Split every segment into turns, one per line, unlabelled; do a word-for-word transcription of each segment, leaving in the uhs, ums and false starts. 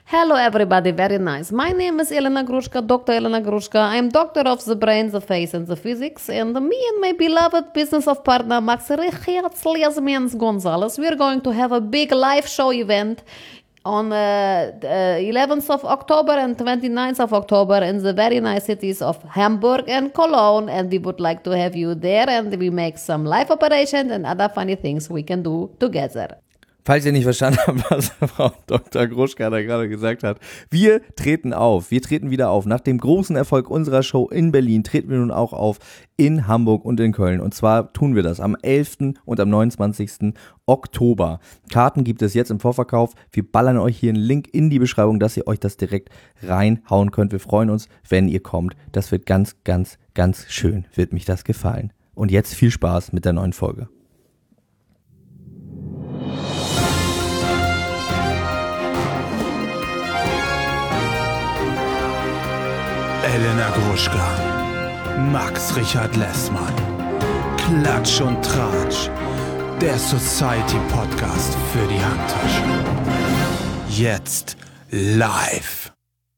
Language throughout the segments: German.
Hello everybody, very nice. My name is Elena Grushka, Doctor Elena Grushka. I'm doctor of the brain, the face and the physics. And me and my beloved business of partner Max Richard Sliasmans Gonzalez, we're going to have a big live show event on uh, the eleventh of October and twenty-ninth of October in the very nice cities of Hamburg and Cologne. And we would like to have you there, and we make some live operations and other funny things we can do together.
Falls ihr nicht verstanden habt, was Frau Doktor Gruschka da gerade gesagt hat, wir treten auf, wir treten wieder auf. Nach dem großen Erfolg unserer Show in Berlin treten wir nun auch auf in Hamburg und in Köln. Und zwar tun wir das am elften und am neunundzwanzigsten Oktober. Karten gibt es jetzt im Vorverkauf. Wir ballern euch hier einen Link in die Beschreibung, dass ihr euch das direkt reinhauen könnt. Wir freuen uns, wenn ihr kommt. Das wird ganz, ganz, ganz schön, wird mich das gefallen. Und jetzt viel Spaß mit der neuen Folge.
Elena Gruschka, Max Richard Lessmann, Klatsch und Tratsch, der Society-Podcast für die Handtasche. Jetzt live.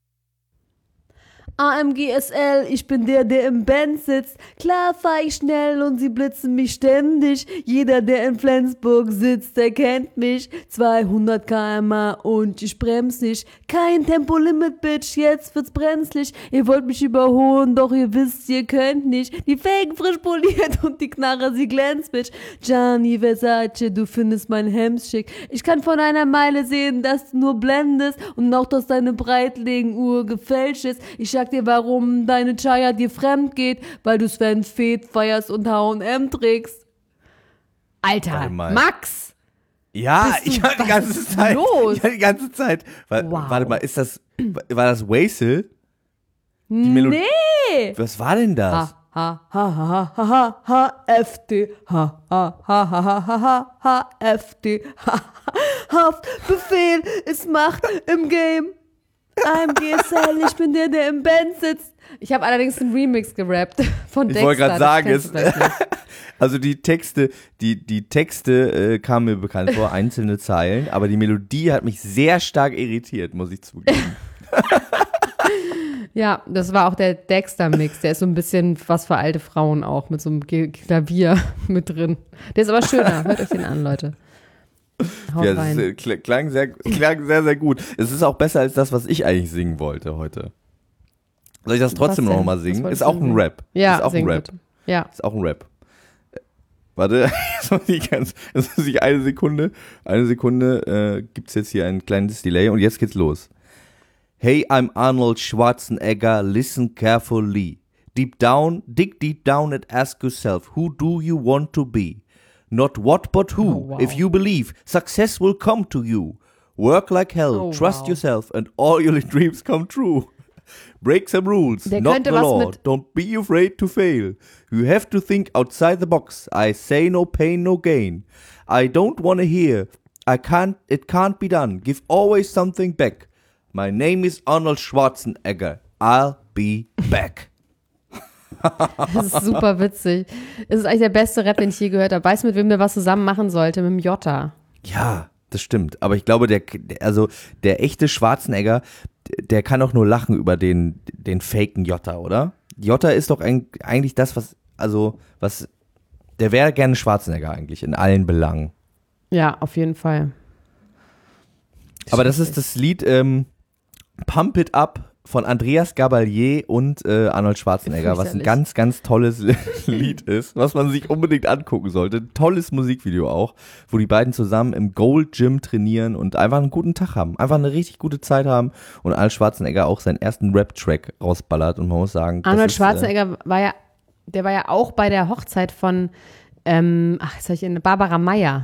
A M G S L, ich bin der, der im Benz sitzt. Klar fahr ich schnell und sie blitzen mich ständig. Jeder, der in Flensburg sitzt, der kennt mich. zweihundert Kilometer pro Stunde und ich brems nicht. Kein Tempolimit, Bitch, jetzt wird's brenzlig. Ihr wollt mich überholen, doch ihr wisst, ihr könnt nicht. Die Felgen frisch poliert und die Knarre, sie glänzt, Bitch. Gianni Versace, du findest mein Hemd schick. Ich kann von einer Meile sehen, dass du nur blendest und auch, dass deine Breitling-Uhr gefälscht ist. Ich sag dir, warum deine Chaya dir fremd geht, weil du Sven Feth feierst und H und M trägst. Alter, Max!
Ja, ich hatte die ganze Zeit.
Los?
Ich hatte die ganze Zeit. Warte,
wow.
warte mal, ist das, war das Wasel? Die Melodie?
Nee!
Was war denn das?
Ha, ha, ha, ha, ha, ha, ha, F D, ha, ha, ha, ha, ha, ha, ha, F D, ha, ha, Haftbefehl ist Macht im Game. A M G S L, ich bin der, der im Band sitzt. Ich habe allerdings einen Remix gerappt von Dexter.
Ich wollte gerade sagen, es, also die Texte, die, die Texte äh, kamen mir bekannt vor, einzelne Zeilen, aber die Melodie hat mich sehr stark irritiert, muss ich zugeben.
Ja, das war auch der Dexter-Mix, der ist so ein bisschen was für alte Frauen auch, mit so einem Klavier mit drin. Der ist aber schöner, hört euch den an, Leute. Haut
ja,
rein.
es klang, klang, sehr, klang sehr, sehr gut. Es ist auch besser als das, was ich eigentlich singen wollte heute. Soll ich das trotzdem noch mal singen? Ist auch ein Rap.
Ja,
ist auch ein Rap.
Bitte. Ja.
Ist auch ein Rap. Warte, jetzt muss ich ganz, jetzt muss ich eine Sekunde, eine Sekunde, äh, gibt's jetzt hier ein kleines Delay und jetzt geht's los. Hey, I'm Arnold Schwarzenegger, listen carefully. Deep down, dig deep down and ask yourself, who do you want to be? Not what but who.
Oh, wow.
If you believe, success will come to you. Work like hell,
oh,
trust
wow.
yourself and all your dreams come true. Break some rules,
Der
not
könnte
the
was
law.
mit-
Don't be afraid to fail. You have to think outside the box. I say no pain, no gain. I don't wanna hear. I can't, it can't be done. Give always something back. My name is Arnold Schwarzenegger. I'll be back.
Das ist super witzig. Es ist eigentlich der beste Rap, den ich je gehört habe. Weißt du, mit wem der was zusammen machen sollte? Mit dem Jota.
Ja, das stimmt. Aber ich glaube, der, also der echte Schwarzenegger, der kann doch nur lachen über den, den faken Jota, oder? Jota ist doch eigentlich das, was, also, was, der wäre gerne Schwarzenegger eigentlich, in allen Belangen.
Ja, auf jeden Fall.
Aber das ist das Lied ähm, Pump It Up von Andreas Gabalier und äh, Arnold Schwarzenegger, was ein ganz, ganz tolles Lied ist, was man sich unbedingt angucken sollte. Tolles Musikvideo auch, wo die beiden zusammen im Gold Gym trainieren und einfach einen guten Tag haben, einfach eine richtig gute Zeit haben und Arnold Schwarzenegger auch seinen ersten Rap-Track rausballert und man muss sagen, das
Arnold
ist,
Schwarzenegger äh, war ja, der war ja auch bei der Hochzeit von, ähm, ach, jetzt habe ich in Barbara Meyer.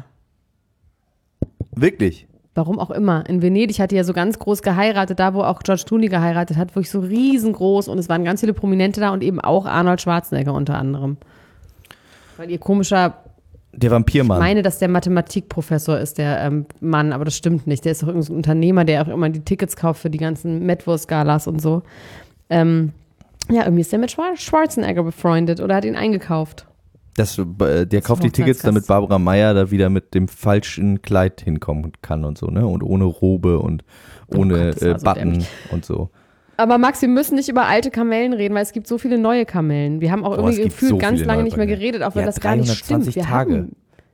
Wirklich?
Warum auch immer. In Venedig hat die ja so ganz groß geheiratet, da wo auch George Clooney geheiratet hat, wirklich so riesengroß und es waren ganz viele Prominente da und eben auch Arnold Schwarzenegger unter anderem. Weil ihr komischer,
der Vampirmann.
Ich meine, dass der Mathematikprofessor ist, der ähm, Mann, aber das stimmt nicht. Der ist doch irgendein so Unternehmer, der auch immer die Tickets kauft für die ganzen Metwurst-Galas und so. Ähm, ja, irgendwie ist der mit Schwarzenegger befreundet oder hat ihn eingekauft.
Das, äh, der kauft die Tickets, damit Barbara Meyer da wieder mit dem falschen Kleid hinkommen kann und so, ne? Und ohne Robe und ohne oh Gott, äh, Button so und so.
Aber Max, wir müssen nicht über alte Kamellen reden, weil es gibt so viele neue Kamellen. Wir haben auch
oh,
irgendwie gefühlt
so
ganz lange nicht mehr geredet, auch wenn
ja,
das gar nicht stimmt. Wir
Tage.
Haben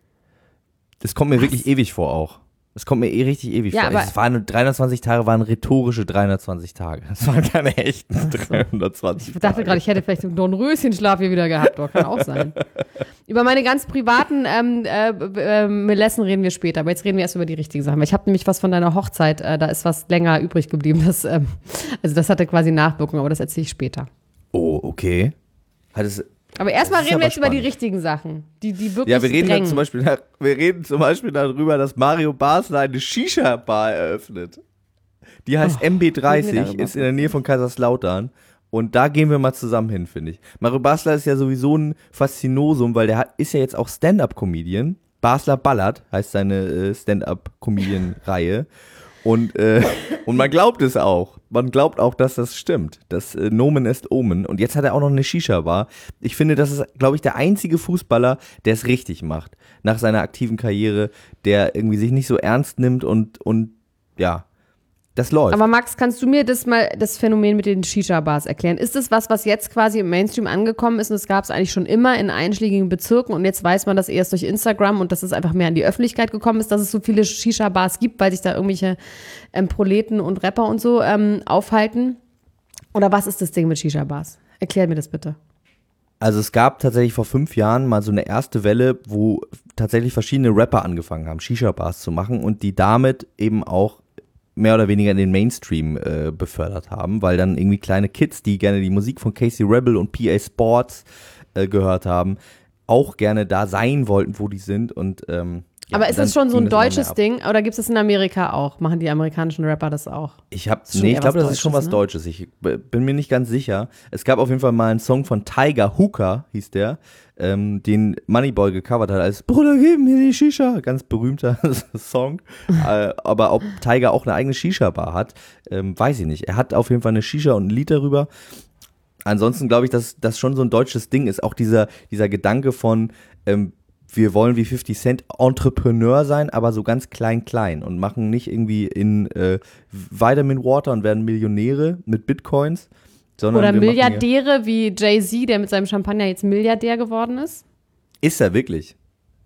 das kommt mir
Was?
wirklich ewig vor auch. Das kommt mir eh richtig ewig
ja,
vor. Es waren dreihundertzwanzig Tage, waren rhetorische dreihundertzwanzig Tage. Das waren keine echten dreihundertzwanzig Tage.
Ich dachte gerade, ich hätte vielleicht einen Dornröschenschlaf hier wieder gehabt. Doch, kann auch sein. Über meine ganz privaten ähm, äh, äh, Melessen reden wir später. Aber jetzt reden wir erst über die richtigen Sachen. Weil ich habe nämlich was von deiner Hochzeit, äh, da ist was länger übrig geblieben. Das, ähm, also das hatte quasi Nachwirkungen, aber das erzähle ich später.
Oh, okay. Hat es...
Aber erstmal reden wir jetzt
spannend.
über die richtigen Sachen, die, die wirklich
Ja, wir reden, dann
drängen.
zum Beispiel, wir reden zum Beispiel darüber, dass Mario Basler eine Shisha-Bar eröffnet. Die heißt
Oh,
M B dreißig,
reden wir
ist in der Nähe von Kaiserslautern. Und da gehen wir mal zusammen hin, finde ich. Mario Basler ist ja sowieso ein Faszinosum, weil der hat, ist ja jetzt auch Stand-Up-Comedian. Basler ballert heißt seine äh, Stand-Up-Comedian-Reihe. Und, äh, und man glaubt es auch. Man glaubt auch, dass das stimmt. Das äh, Nomen ist Omen. Und jetzt hat er auch noch eine Shisha-Bar. Ich finde, das ist, glaube ich, der einzige Fußballer, der es richtig macht. Nach seiner aktiven Karriere, der irgendwie sich nicht so ernst nimmt und, und ja, das läuft.
Aber Max, kannst du mir das mal, das Phänomen mit den Shisha-Bars erklären? Ist das was, was jetzt quasi im Mainstream angekommen ist und das gab es eigentlich schon immer in einschlägigen Bezirken und jetzt weiß man das erst durch Instagram und dass es einfach mehr an die Öffentlichkeit gekommen ist, dass es so viele Shisha-Bars gibt, weil sich da irgendwelche ähm, Proleten und Rapper und so ähm, aufhalten? Oder was ist das Ding mit Shisha-Bars? Erklär mir das bitte.
Also es gab tatsächlich vor fünf Jahren mal so eine erste Welle, wo tatsächlich verschiedene Rapper angefangen haben, Shisha-Bars zu machen und die damit eben auch mehr oder weniger in den Mainstream äh, befördert haben, weil dann irgendwie kleine Kids, die gerne die Musik von Casey Rebel und P A Sports äh, gehört haben, auch gerne da sein wollten, wo die sind. Und ähm, ja,
aber ist
dann
das schon so ein
ging das immer
deutsches
mehr ab.
Ding oder gibt es das in Amerika auch? Machen die amerikanischen Rapper das auch?
Ich hab,
ist schon
nee, ich
eher
glaube,
was
das ist schon was
Deutsches,
Deutsches. Ich b- bin mir nicht ganz sicher. Es gab auf jeden Fall mal einen Song von Tiger, Hooker hieß der, ähm, den Moneyboy gecovert hat als Bruder, gib mir die Shisha. Ganz berühmter Song. äh, aber ob Tiger auch eine eigene Shisha-Bar hat, ähm, weiß ich nicht. Er hat auf jeden Fall eine Shisha und ein Lied darüber. Ansonsten glaube ich, dass das schon so ein deutsches Ding ist. Auch dieser, dieser Gedanke von, ähm, wir wollen wie fifty Cent Entrepreneur sein, aber so ganz klein, klein und machen nicht irgendwie in äh, Vitamin Water und werden Millionäre mit Bitcoins, sondern
Oder
wir machen
Milliardäre wie Jay-Z, der mit seinem Champagner jetzt Milliardär geworden ist?
ja, ist er wirklich?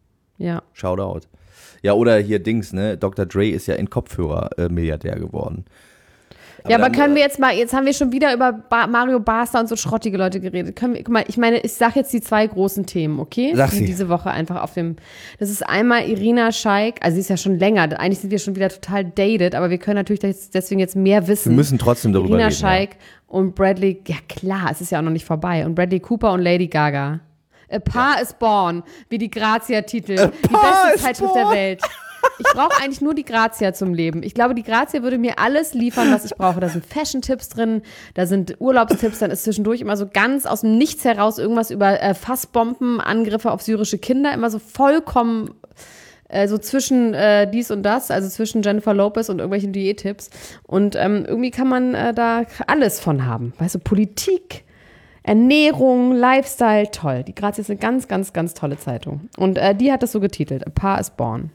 Ja.
Shoutout. Ja, oder hier Dings, ne? Doktor Dre ist ja in Kopfhörer äh, Milliardär geworden.
Ja, aber
dann,
können wir jetzt mal, jetzt haben wir schon wieder über ba- Mario Basler und so schrottige Leute geredet. Können wir, guck mal, ich meine, ich sag jetzt die zwei großen Themen, okay?
Sag
die
sie.
diese Woche einfach auf dem, das ist einmal Irina Shayk, also sie ist ja schon länger, eigentlich sind wir schon wieder total dated, aber wir können natürlich des- deswegen jetzt mehr wissen.
Wir müssen trotzdem darüber
Irina
reden.
Shayk und Bradley, ja klar, es ist ja auch noch nicht vorbei, und Bradley Cooper und Lady Gaga. A Paar is Born, wie die Grazia-Titel, die
Paar
beste
is
Zeitschrift
born.
der Welt. Ich brauche eigentlich nur die Grazia zum Leben. Ich glaube, die Grazia würde mir alles liefern, was ich brauche. Da sind Fashion-Tipps drin, da sind Urlaubstipps, dann ist zwischendurch immer so ganz aus dem Nichts heraus irgendwas über äh, Fassbomben, Angriffe auf syrische Kinder, immer so vollkommen äh, so zwischen äh, dies und das, also zwischen Jennifer Lopez und irgendwelchen Diättipps. Und ähm, irgendwie kann man äh, da alles von haben. Weißt du, Politik, Ernährung, Lifestyle, toll. Die Grazia ist eine ganz, ganz, ganz tolle Zeitung. Und äh, die hat das so getitelt, A Paar is Born.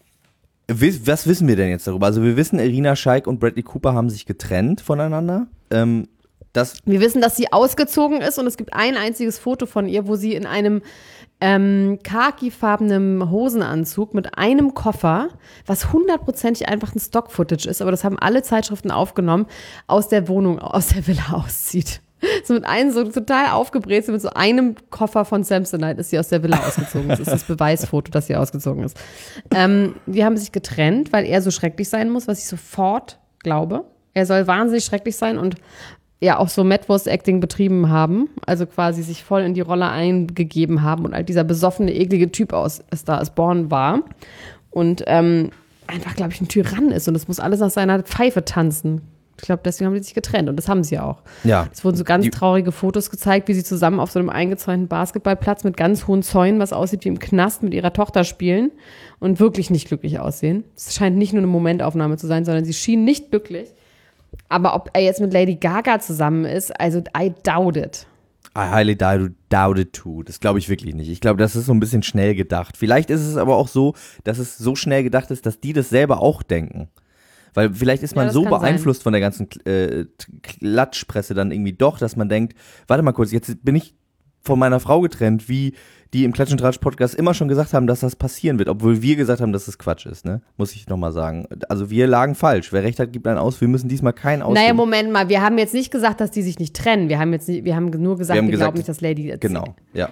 Wiss- Was wissen wir denn jetzt darüber? Also wir wissen, Irina Shayk und Bradley Cooper haben sich getrennt voneinander. Ähm, das
Wir wissen, dass sie ausgezogen ist und es gibt ein einziges Foto von ihr, wo sie in einem ähm, khakifarbenen Hosenanzug mit einem Koffer, was hundertprozentig einfach ein Stock-Footage ist, aber das haben alle Zeitschriften aufgenommen, aus der Wohnung, aus der Villa auszieht. So mit einem, so total aufgebrezelt, mit so einem Koffer von Samsonite ist sie aus der Villa ausgezogen. Das ist das Beweisfoto, dass sie ausgezogen ist. Ähm, die haben sich getrennt, weil er so schrecklich sein muss, was ich sofort glaube. Er soll wahnsinnig schrecklich sein und ja auch so Madwurst-Acting betrieben haben, also quasi sich voll in die Rolle eingegeben haben und halt dieser besoffene, eklige Typ aus A Star is Born war und ähm, einfach, glaube ich, ein Tyrann ist und es muss alles nach seiner Pfeife tanzen. Ich glaube, deswegen haben die sich getrennt und das haben sie auch.
ja.
Es wurden so ganz
Die-
traurige Fotos gezeigt, wie sie zusammen auf so einem eingezäunten Basketballplatz mit ganz hohen Zäunen, was aussieht wie im Knast, mit ihrer Tochter spielen und wirklich nicht glücklich aussehen. Es scheint nicht nur eine Momentaufnahme zu sein, sondern sie schien nicht glücklich. Aber ob er jetzt mit Lady Gaga zusammen ist, also I doubt it.
I highly doubt, doubt it too. Das glaube ich wirklich nicht. Ich glaube, das ist so ein bisschen schnell gedacht. Vielleicht ist es aber auch so, dass es so schnell gedacht ist, dass die das selber auch denken. Weil vielleicht ist man
Ja, das
so
kann
beeinflusst
sein.
von der ganzen äh, Klatschpresse dann irgendwie doch, dass man denkt, warte mal kurz, jetzt bin ich von meiner Frau getrennt, wie die im Klatsch und Tratsch Podcast immer schon gesagt haben, dass das passieren wird, obwohl wir gesagt haben, dass das Quatsch ist, ne? Muss ich nochmal sagen. Also wir lagen falsch. Wer recht hat, gibt einen aus. Wir müssen diesmal keinen aus.
Naja, Moment mal, wir haben jetzt nicht gesagt, dass die sich nicht trennen. Wir haben jetzt nicht, wir haben nur gesagt, wir,
haben
wir
gesagt,
glauben nicht, dass Lady erzählt.
Genau, ja.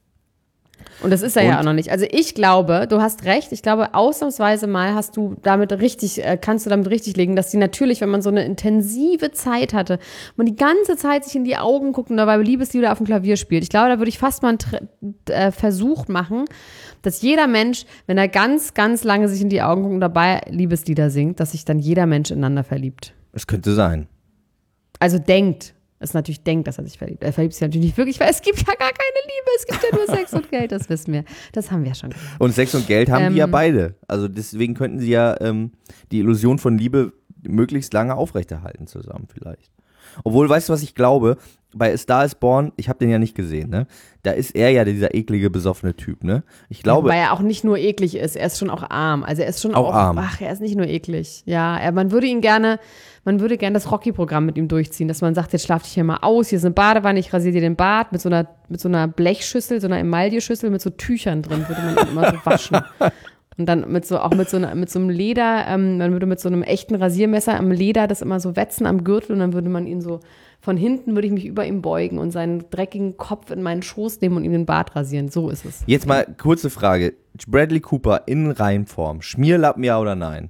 Und das ist er
Und-
ja auch noch nicht. Also ich glaube, du hast recht, ich glaube, ausnahmsweise mal hast du damit richtig, äh, kannst du damit richtig legen, dass die natürlich, wenn man so eine intensive Zeit hatte, man die ganze Zeit sich in die Augen guckt und dabei Liebeslieder auf dem Klavier spielt. Ich glaube, da würde ich fast mal einen Tr- äh, Versuch machen, dass jeder Mensch, wenn er ganz, ganz lange sich in die Augen guckt und dabei Liebeslieder singt, dass sich dann jeder Mensch ineinander verliebt.
Es könnte sein.
Also denkt. Es natürlich denkt, dass er sich verliebt. Er verliebt sich natürlich nicht wirklich, weil es gibt ja gar keine Liebe, es gibt ja nur Sex und Geld, das wissen wir. Das haben wir ja schon gesagt.
Und Sex und Geld haben die ja
Ähm.
beide. Also deswegen könnten sie ja ähm, die Illusion von Liebe möglichst lange aufrechterhalten zusammen vielleicht. Obwohl, weißt du, was ich glaube? Bei A Star is Born, ich habe den ja nicht gesehen, ne? Da ist er ja dieser eklige, besoffene Typ, ne? Ich glaube,
Weil er auch nicht nur eklig ist, er ist schon auch arm. Also er ist schon
Auch
auch,
arm.
Ach, er ist nicht nur eklig. Ja, er, man würde ihn gerne, man würde gerne das Rocky-Programm mit ihm durchziehen, dass man sagt, jetzt schlaf dich hier mal aus, hier ist eine Badewanne, ich rasiere dir den Bart mit so einer, mit so einer Blechschüssel, so einer Emaille-Schüssel mit so Tüchern drin, würde man ihn immer so waschen. Und dann mit so, auch mit so, einer, mit so einem Leder, ähm, man würde mit so einem echten Rasiermesser am Leder das immer so wetzen am Gürtel und dann würde man ihn so, von hinten würde ich mich über ihm beugen und seinen dreckigen Kopf in meinen Schoß nehmen und ihm den Bart rasieren. So ist es.
jetzt mal kurze Frage. Bradley Cooper in Reihenform. Schmierlappen, ja oder nein?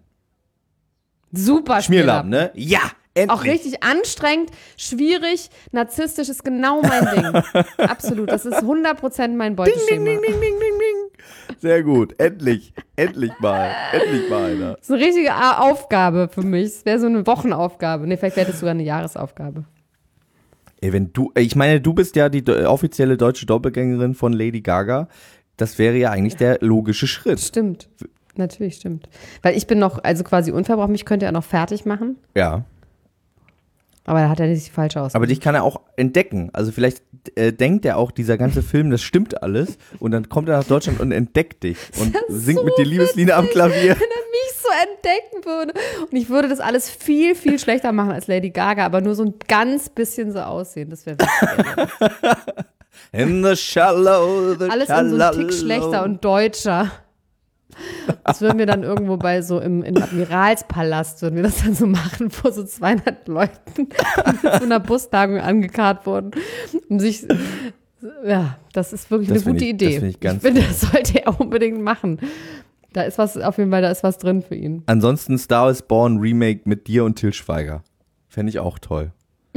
Super
Schmierlappen, ne? Ja! Endlich!
Auch richtig anstrengend, schwierig, narzisstisch ist genau mein Ding. Absolut. Das ist hundert Prozent mein Beuteschema.
Ding, ding, ding, ding, ding, ding. Sehr gut. Endlich. Endlich mal. Endlich mal einer.
Das ist eine richtige A- Aufgabe für mich. Es wäre so eine Wochenaufgabe. Nee, vielleicht wäre das sogar eine Jahresaufgabe.
Ey, wenn du, ich meine, du bist ja die do- offizielle deutsche Doppelgängerin von Lady Gaga. Das wäre ja eigentlich der logische Schritt.
Stimmt. Natürlich stimmt. Weil ich bin noch, also quasi unverbraucht, mich könnte er noch fertig machen.
Ja.
Aber da hat er nicht falsch aus.
Aber dich kann er auch entdecken. Also vielleicht äh, denkt er auch, dieser ganze Film, das stimmt alles. Und dann kommt er nach Deutschland und entdeckt dich. Und
Das ist
singt
so
mit dir Liebeslieder am Klavier.
Wenn er mich so entdecken würde. Und ich würde das alles viel, viel schlechter machen als Lady Gaga, aber nur so ein ganz bisschen so aussehen. Das wäre witzig.
In the shallow, the
Alles in so einen Tick schlechter und deutscher. Das würden wir dann irgendwo bei so im, im Admiralspalast, würden wir das dann so machen, wo so zweihundert Leuten mit so einer Bustagung angekarrt wurden, um sich, ja, das ist wirklich
Das
eine gute
find ich- das
Idee.
find ich ganz
finde, das sollte er unbedingt machen. Da ist was, auf jeden Fall, da ist was drin für ihn.
Ansonsten Star is Born Remake mit dir und Til Schweiger. Fände ich auch toll.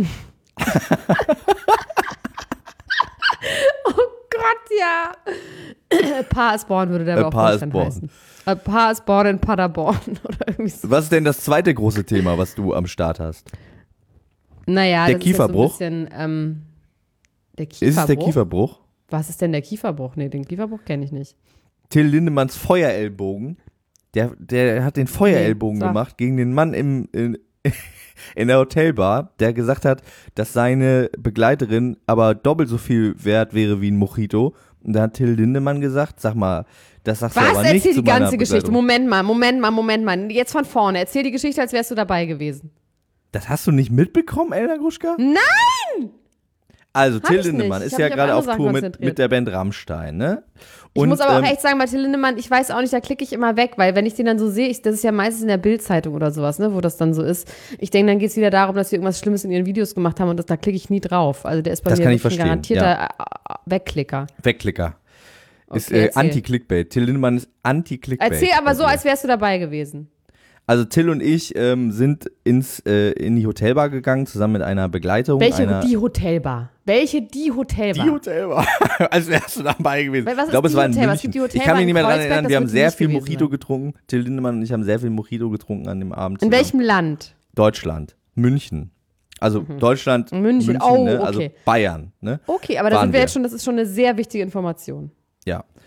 Gott, ja. A Paar is Born würde der
A
aber auch
Paar is
Deutschland
Born.
heißen. A Paar is Born in Paderborn oder irgendwie so.
Was ist denn das zweite große Thema, was du am Start hast?
Naja,
Der
das
Kieferbruch?
ist ja so ein bisschen, ähm, der Kieferbruch?
Ist es der Kieferbruch?
Was ist denn der Kieferbruch? Nee, den Kieferbruch kenne ich nicht.
Till Lindemanns Feuerellbogen. Der, der hat den Feuerellbogen
Nee, sag.
gemacht gegen den Mann im, in, in der Hotelbar, der gesagt hat, dass seine Begleiterin aber doppelt so viel wert wäre wie ein Mojito. Und da hat Till Lindemann gesagt, sag mal, das sagst du
Was?
aber nicht
Erzähl
zu
die
meiner
ganze Geschichte.
Begleitung.
Moment mal, Moment mal, Moment mal. Jetzt von vorne. Erzähl die Geschichte, als wärst du dabei gewesen.
Das hast du nicht mitbekommen, Elena Gruschka?
Nein!
Also
Hab
Till
ich
Lindemann
nicht. Ich
ist
hab
ja
mich auf
gerade
andere
auf
Sachen
Tour mit,
konzentriert.
mit der Band Rammstein, ne?
Ich muss aber
ähm,
auch echt sagen, bei Till Lindemann, ich weiß auch nicht, da klicke ich immer weg, weil wenn ich den dann so sehe, ich, das ist ja meistens in der Bild-Zeitung oder sowas, ne, wo das dann so ist. Ich denke, dann geht es wieder darum, dass sie irgendwas Schlimmes in ihren Videos gemacht haben und das, da klicke ich nie drauf. Also der ist bei
Das
mir
kann ich
wirklich ein
verstehen,
garantierter äh, äh, Wegklicker.
Wegklicker. Ist
Okay,
äh,
erzähl.
Anti-Clickbait. Till Lindemann ist Anti-Clickbait.
Erzähl aber so,
Also-
als wärst du dabei gewesen.
Also Till und ich ähm, sind ins, äh, in die Hotelbar gegangen, zusammen mit einer Begleitung.
Welche,
einer,
die Hotelbar? Welche die Hotelbar?
Die Hotelbar. Als wärst du dabei gewesen.
Weil was
ich glaube,
ist
es
die
war in
Hotelbar? Es
München.
gibt die
Ich
Hotelbar
kann mich
in
nicht mehr daran
Kreuzberg,
erinnern.
das
Wir haben
wird
sehr
nicht
viel
gewesen
Mojito
sein.
getrunken. Till Lindemann und ich haben sehr viel Mojito getrunken an dem Abend.
In
zusammen.
welchem Land?
Deutschland. München. Also Deutschland,
München. Oh,
ne? Also
okay.
Bayern. Ne?
Okay, aber da
Waren
sind wir
wir.
jetzt schon, das ist schon eine sehr wichtige Information.
Ja.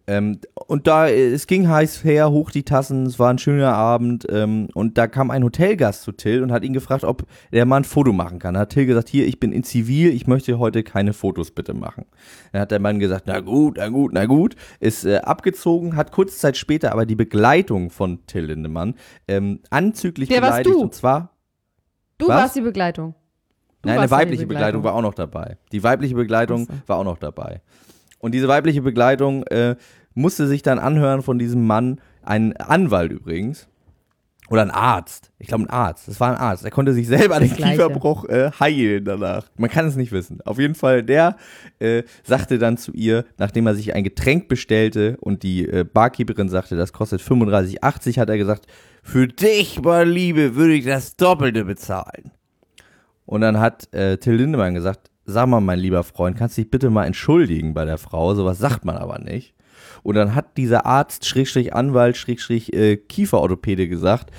Ähm, und da, es ging heiß her, hoch die Tassen, es war ein schöner Abend ähm, und da kam ein Hotelgast zu Till und hat ihn gefragt, ob der mal ein Foto machen kann. Da hat Till gesagt, hier, ich bin in Zivil, ich möchte heute keine Fotos bitte machen. Dann hat der Mann gesagt, na gut, na gut, na gut, ist äh, abgezogen, hat kurze Zeit später aber die Begleitung von Till Lindemann ähm, anzüglich
Der warst
beleidigt
du.
und zwar...
Du
Was?
warst die Begleitung. Du
Nein, eine
warst ja die
weibliche Begleitung. war auch noch dabei. Die weibliche Begleitung
Ach so.
war auch noch dabei. Und diese weibliche Begleitung äh, musste sich dann anhören von diesem Mann, ein Anwalt übrigens, oder ein Arzt. Ich glaube ein Arzt. Das war ein Arzt. Er konnte sich selber den
Gleiche.
Kieferbruch äh, heilen danach. Man kann es nicht wissen. Auf jeden Fall, der äh, sagte dann zu ihr, nachdem er sich ein Getränk bestellte und die äh, Barkeeperin sagte, das kostet fünfunddreißig achtzig, hat er gesagt, für dich, meine Liebe, würde ich das Doppelte bezahlen. Und dann hat äh, Till Lindemann gesagt, sag mal, mein lieber Freund, kannst du dich bitte mal entschuldigen bei der Frau? Sowas sagt man aber nicht. Und dann hat dieser Arzt, Schrägstrich Anwalt, Schrägstrich äh, Kieferorthopäde gesagt,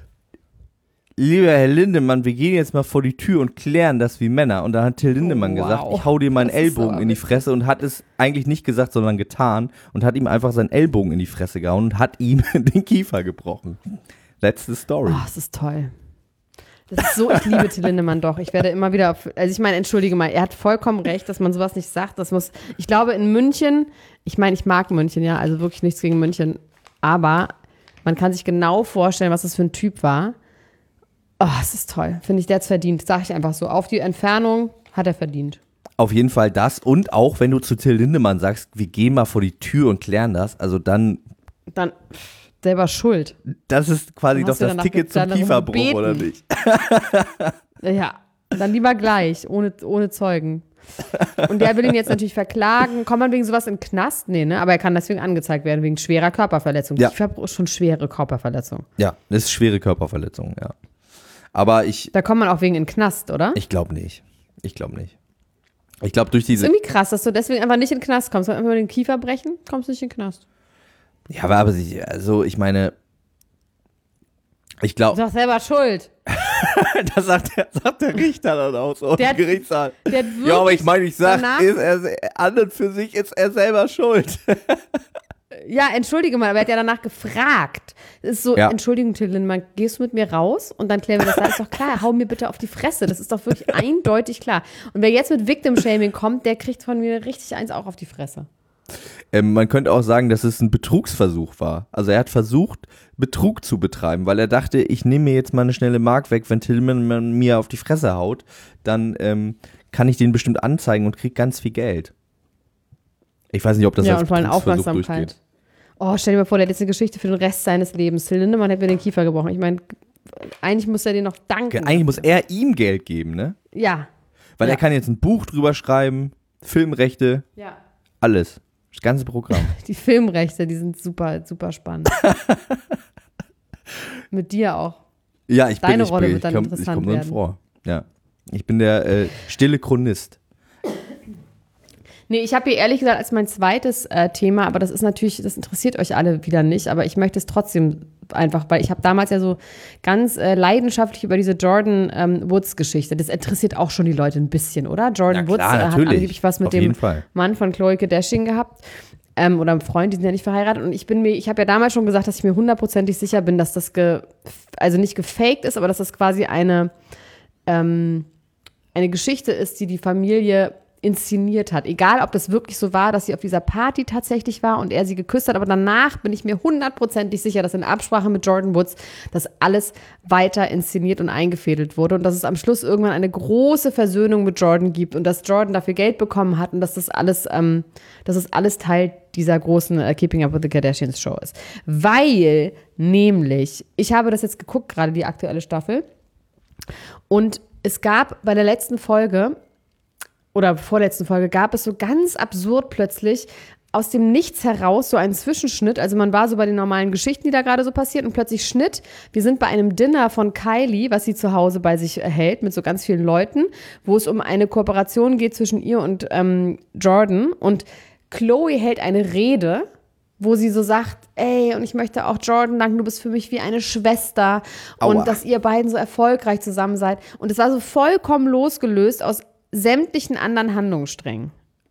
lieber Herr Lindemann, wir gehen jetzt mal vor die Tür und klären das wie Männer. Und dann hat Till Lindemann
Oh, wow.
gesagt, ich hau dir meinen
Das ist
Ellbogen
aber
in die
witzig.
Fresse und hat es eigentlich nicht gesagt, sondern getan und hat ihm einfach seinen Ellbogen in die Fresse gehauen und hat ihm den Kiefer gebrochen. That's the story.
Oh, das ist toll. Das ist so, ich liebe Till Lindemann doch. Ich werde immer wieder, auf, also ich meine, entschuldige mal, er hat vollkommen recht, dass man sowas nicht sagt. Das muss, ich glaube in München, ich meine, ich mag München, ja, also wirklich nichts gegen München, aber man kann sich genau vorstellen, was das für ein Typ war. Oh, es ist toll. Finde ich, der hat's verdient. Sag ich einfach so. Auf die Entfernung hat er verdient.
Auf jeden Fall das und auch wenn du zu Till Lindemann sagst, wir gehen mal vor die Tür und klären das, also dann,
Dann pff, selber schuld.
das ist quasi
Dann
doch
hast du
das
danach
Ticket
ge-
zum
darum
Kieferbruch,
gebeten.
oder nicht?
Ja, dann lieber gleich, ohne, ohne Zeugen. Und der will ihn jetzt natürlich verklagen. Kommt man wegen sowas in den Knast? Nee, ne? Aber er kann deswegen angezeigt werden, wegen schwerer Körperverletzung.
Ja.
Kieferbruch ist schon schwere Körperverletzung.
Ja, das ist schwere Körperverletzung, ja. Aber ich,
Da kommt man auch wegen in den Knast, oder?
ich glaube nicht. Ich glaube nicht. Ich glaube durch
ist
diese,
irgendwie krass, dass du deswegen einfach nicht in den Knast kommst. Wenn wir einfach den Kiefer brechen, kommst du nicht in den Knast.
ja, aber, aber sie- also ich meine, ich
Du
glaube,
sagst selber schuld.
das sagt der, sagt der Richter dann auch so
Der
im
hat-
Gerichtssaal.
Der hat
Ja, aber
wirklich
ich meine, ich sag,
danach-
ist er, an und für sich ist er selber schuld.
Ja, entschuldige mal, aber er hat ja danach gefragt. Es ist so,
Ja.
Entschuldigung, Till Lindemann, gehst du mit mir raus? Und dann klären wir das. Das ist doch klar, hau mir bitte auf die Fresse. Das ist doch wirklich eindeutig klar. Und wer jetzt mit Victim-Shaming kommt, der kriegt von mir richtig eins auch auf die Fresse.
Ähm, man könnte auch sagen, dass es ein Betrugsversuch war. Also er hat versucht, Betrug zu betreiben, weil er dachte, ich nehme mir jetzt mal eine schnelle Mark weg, wenn Tillman mir auf die Fresse haut, dann ähm, kann ich den bestimmt anzeigen und krieg ganz viel Geld. Ich weiß nicht, ob das
Ja,
als
und vor allem
Betrugsversuch
Aufmerksamkeit.
durchgeht.
Oh, stell dir mal vor, der hat jetzt eine Geschichte für den Rest seines Lebens. Till Lindemann hat mir den Kiefer gebrochen. Ich meine, eigentlich muss er dir noch danken.
Eigentlich muss er ihm Geld geben, ne?
Ja.
Weil
Ja.
er kann jetzt ein Buch drüber schreiben, Filmrechte,
Ja.
alles. Das ganze Programm.
Die Filmrechte, die sind super, super spannend. Mit dir auch.
Ja, ich
Deine
bin, ich
Rolle
bin,
wird dann
ich komm,
interessant
ich komm drin
werden.
vor. Ja. Ich bin der äh, stille Chronist.
Nee, ich habe hier ehrlich gesagt als mein zweites äh, Thema, aber das ist natürlich, das interessiert euch alle wieder nicht, aber ich möchte es trotzdem einfach, weil ich habe damals ja so ganz äh, leidenschaftlich über diese Jordan ähm, Woods-Geschichte, das interessiert auch schon die Leute ein bisschen, oder? Jordan
Ja, klar,
Woods äh, hat
natürlich.
angeblich was mit
Auf
dem
jeden Fall.
Mann von Khloe Kardashian gehabt. Ähm, oder einem Freund, die sind ja nicht verheiratet. Und ich bin mir, ich habe ja damals schon gesagt, dass ich mir hundertprozentig sicher bin, dass das ge, also nicht gefaked ist, aber dass das quasi eine, ähm, eine Geschichte ist, die die Familie inszeniert hat. Egal, ob das wirklich so war, dass sie auf dieser Party tatsächlich war und er sie geküsst hat, aber danach bin ich mir hundertprozentig sicher, dass in Absprache mit Jordan Woods das alles weiter inszeniert und eingefädelt wurde und dass es am Schluss irgendwann eine große Versöhnung mit Jordan gibt und dass Jordan dafür Geld bekommen hat und dass das alles, ähm, dass es alles Teil dieser großen äh, Keeping Up with the Kardashians Show ist. Weil nämlich, ich habe das jetzt geguckt, gerade die aktuelle Staffel, und es gab bei der letzten Folge oder vorletzten Folge gab es so ganz absurd plötzlich aus dem Nichts heraus so einen Zwischenschnitt. Also man war so bei den normalen Geschichten, die da gerade so passiert und plötzlich Schnitt. Wir sind bei einem Dinner von Kylie, was sie zu Hause bei sich hält mit so ganz vielen Leuten, wo es um eine Kooperation geht zwischen ihr und ähm, Jordan. Und Khloe hält eine Rede, wo sie so sagt, ey, und ich möchte auch Jordan danken, du bist für mich wie eine Schwester und
Aua.
dass ihr beiden so erfolgreich zusammen seid. Und es war so vollkommen losgelöst aus sämtlichen anderen Handlungssträngen.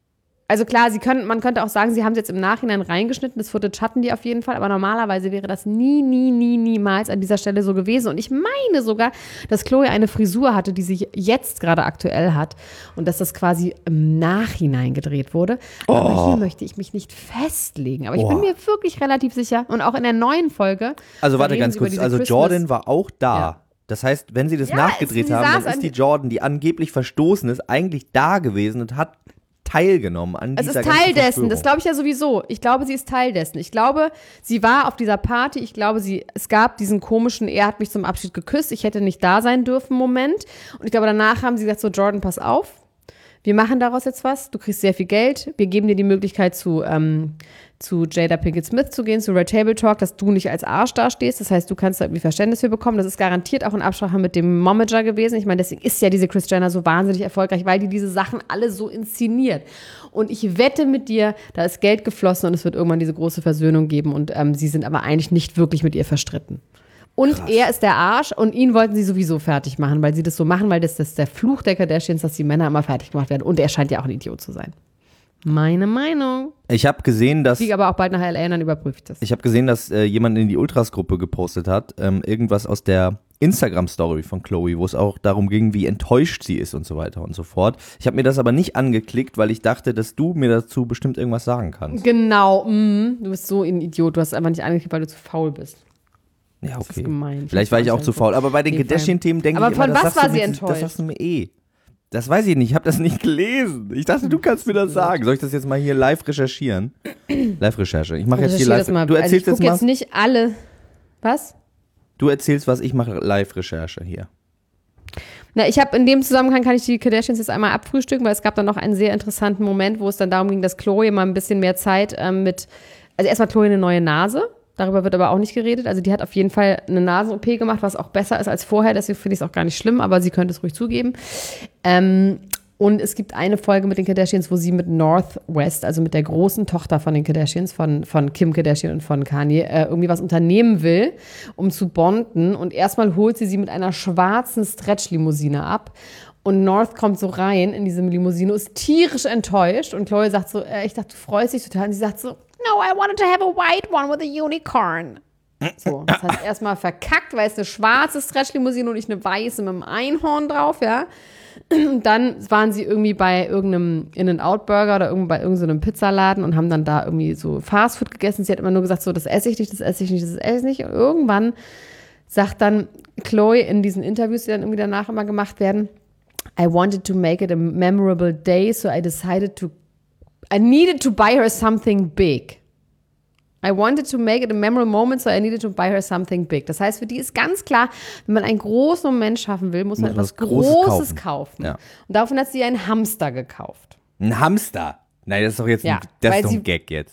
Also klar, sie können, man könnte auch sagen, sie haben es jetzt im Nachhinein reingeschnitten, das Footage hatten die auf jeden Fall, aber normalerweise wäre das nie, nie, nie, niemals an dieser Stelle so gewesen. Und ich meine sogar, dass Chloe eine Frisur hatte, die sie jetzt gerade aktuell hat und dass das quasi im Nachhinein gedreht wurde.
Oh.
Aber hier möchte ich mich nicht festlegen. Aber ich
Oh.
bin mir wirklich relativ sicher. Und auch in der neuen Folge.
Also warte
reden
ganz
sie über
kurz,
diese
also
Christmas-
Jordan war auch da.
Ja.
Das heißt, wenn sie das
Ja,
nachgedreht
es- sie
haben,
saß
dann
an
ist die
die-
Jordan, die angeblich verstoßen ist, eigentlich da gewesen und hat teilgenommen an
Es
dieser
ist
ganzen
Teil dessen,
Verschwörung.
das glaube ich ja sowieso. Ich glaube, sie ist Teil dessen. Ich glaube, sie war auf dieser Party. Ich glaube, sie, es gab diesen komischen, er hat mich zum Abschied geküsst, ich hätte nicht da sein dürfen Moment. Und ich glaube, danach haben sie gesagt, so Jordan, pass auf, wir machen daraus jetzt was, du kriegst sehr viel Geld, wir geben dir die Möglichkeit zu, ähm, zu Jada Pinkett Smith zu gehen, zu Red Table Talk, dass du nicht als Arsch dastehst. Das heißt, du kannst da irgendwie Verständnis für bekommen. Das ist garantiert auch in Absprache mit dem Momager gewesen. Ich meine, deswegen ist ja diese Kris Jenner so wahnsinnig erfolgreich, weil die diese Sachen alle so inszeniert. Und ich wette mit dir, da ist Geld geflossen und es wird irgendwann diese große Versöhnung geben. Und ähm, sie sind aber eigentlich nicht wirklich mit ihr verstritten. Und
Krass.
er ist der Arsch und ihn wollten sie sowieso fertig machen, weil sie das so machen, weil das, das ist der Fluch der Kardashians, dass die Männer immer fertig gemacht werden. Und er scheint ja auch ein Idiot zu sein. Meine Meinung.
Ich habe gesehen, dass
Fliege aber auch bald nach L A und dann überprüft das.
ich habe gesehen, dass äh, jemand in die Ultras-Gruppe gepostet hat, ähm, irgendwas aus der Instagram-Story von Chloe, wo es auch darum ging, wie enttäuscht sie ist und so weiter und so fort. Ich habe mir das aber nicht angeklickt, weil ich dachte, dass du mir dazu bestimmt irgendwas sagen kannst.
Genau, mm, du bist so ein Idiot. Du hast es einfach nicht angeklickt, weil du zu faul bist.
Ja,
Das ist
okay.
gemein.
Vielleicht war ich auch zu faul, aber bei den
Nee,
Kardashian-Themen denke ich
Aber
immer,
von
das
was
sagst du
war sie
mir,
enttäuscht?
Das sagst du mir eh. Das weiß ich nicht, ich habe das nicht gelesen. Ich dachte, du kannst mir das sagen. Soll ich das jetzt mal hier live recherchieren? Live-Recherche. Ich mache jetzt hier
Recherchiere
live.
das mal.
Du
Also ich
erzählst
gucke
jetzt
jetzt
mal.
nicht alle. Was?
Du erzählst was, ich mache Live-Recherche hier.
Na, ich habe in dem Zusammenhang kann ich die Kardashians jetzt einmal abfrühstücken, weil es gab dann noch einen sehr interessanten Moment, wo es dann darum ging, dass Chloe mal ein bisschen mehr Zeit ähm, mit, also erstmal Chloe eine neue Nase, darüber wird aber auch nicht geredet, also die hat auf jeden Fall eine Nasen-O P gemacht, was auch besser ist als vorher, deswegen finde ich es auch gar nicht schlimm, aber sie könnte es ruhig zugeben. Ähm, Und es gibt eine Folge mit den Kardashians, wo sie mit Northwest, also mit der großen Tochter von den Kardashians, von, von Kim Kardashian und von Kanye, äh, irgendwie was unternehmen will, um zu bonden. Und erstmal holt sie sie mit einer schwarzen Stretch-Limousine ab. Und North kommt so rein in diese Limousine, ist tierisch enttäuscht. Und Chloe sagt so, äh, ich dachte, du freust dich total. Und sie sagt so, no, I wanted to have a white one with a unicorn. So, das heißt erstmal verkackt, weil es eine schwarze Stretch-Limousine und nicht eine weiße mit einem Einhorn drauf, ja. Und dann waren sie irgendwie bei irgendeinem In-N-Out-Burger oder irgend, bei irgendeinem Pizzaladen und haben dann da irgendwie so Fastfood gegessen. Sie hat immer nur gesagt, so, das esse ich nicht, das esse ich nicht, das esse ich nicht. Und irgendwann sagt dann Chloe in diesen Interviews, die dann irgendwie danach immer gemacht werden, I wanted to make it a memorable day, so I decided to, I needed to buy her something big. I wanted to make it a memorable moment, so I needed to buy her something big. Das heißt, für die ist ganz klar, wenn man einen großen Moment schaffen will, muss man
Muss
etwas
was Großes
Großes kaufen.
kaufen. Ja.
Und daraufhin hat sie einen Hamster gekauft.
Ein Hamster? Nein, das ist doch jetzt
Ja,
ein, das
weil
ist doch
sie-
ein Gag jetzt.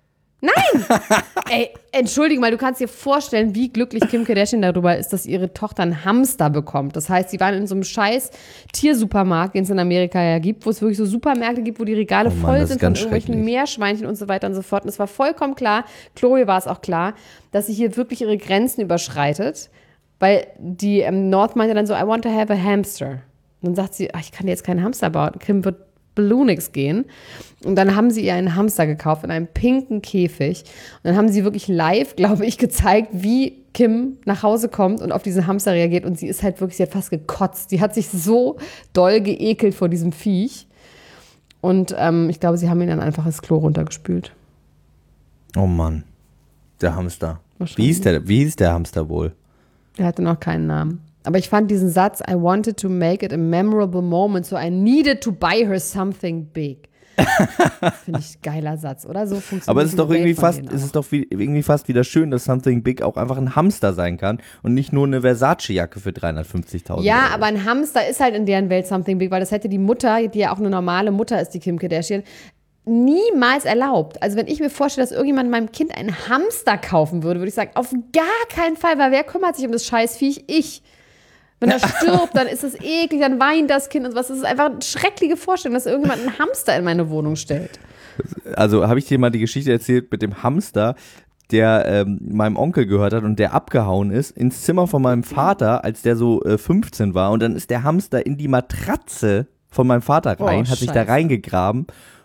Ey, entschuldige mal, du kannst dir vorstellen, wie glücklich Kim Kardashian darüber ist, dass ihre Tochter einen Hamster bekommt. Das heißt, sie waren in so einem scheiß Tiersupermarkt, den es in Amerika ja gibt, wo es wirklich so Supermärkte gibt, wo die Regale
Oh Mann,
voll
das ist
sind von
ganz
irgendwelchen
schrecklich.
Meerschweinchen und so weiter und so fort. Und es war vollkommen klar, Chloe war es auch klar, dass sie hier wirklich ihre Grenzen überschreitet, weil die ähm, North meinte dann so, I want to have a hamster. Und dann sagt sie, ach, ich kann dir jetzt keinen Hamster bauen. Kim wird Balloonix gehen. Und dann haben sie ihr einen Hamster gekauft in einem pinken Käfig. Und dann haben sie wirklich live, glaube ich, gezeigt, wie Kim nach Hause kommt und auf diesen Hamster reagiert. Und sie ist halt wirklich, sie hat fast gekotzt. Sie hat sich so doll geekelt vor diesem Viech. Und ähm, ich glaube, sie haben ihn dann einfach ins Klo runtergespült.
Oh Mann, der Hamster.
Wahrscheinlich.
Wie hieß der, wie hieß der Hamster wohl?
Er hatte noch keinen Namen. Aber ich fand diesen Satz, I wanted to make it a memorable moment, so I needed to buy her something big. Finde ich geiler Satz, oder? So funktioniert
Aber es ist
die
doch
Welt
irgendwie
von
fast,
denen
es
auch.
ist doch wie, irgendwie fast wieder schön, dass Something Big auch einfach ein Hamster sein kann und nicht nur eine Versace-Jacke für dreihundertfünfzigtausend
Ja,
Euro.
aber ein Hamster ist halt in deren Welt something big, weil das hätte die Mutter, die ja auch eine normale Mutter ist, die Kim Kardashian, niemals erlaubt. Also wenn ich mir vorstelle, dass irgendjemand meinem Kind einen Hamster kaufen würde, würde ich sagen, auf gar keinen Fall, weil wer kümmert sich um das Scheißviech? Ich. Wenn er stirbt, dann ist es eklig, dann weint das Kind und was. Das ist einfach eine schreckliche Vorstellung, dass irgendjemand einen Hamster in meine Wohnung stellt.
Also habe ich dir mal die Geschichte erzählt mit dem Hamster, der ähm, meinem Onkel gehört hat und der abgehauen ist ins Zimmer von meinem Vater, als der so äh, fünfzehn war. Und dann ist der Hamster in die Matratze von meinem Vater rein,
Oh,
hat sich da
Scheiße.
reingegraben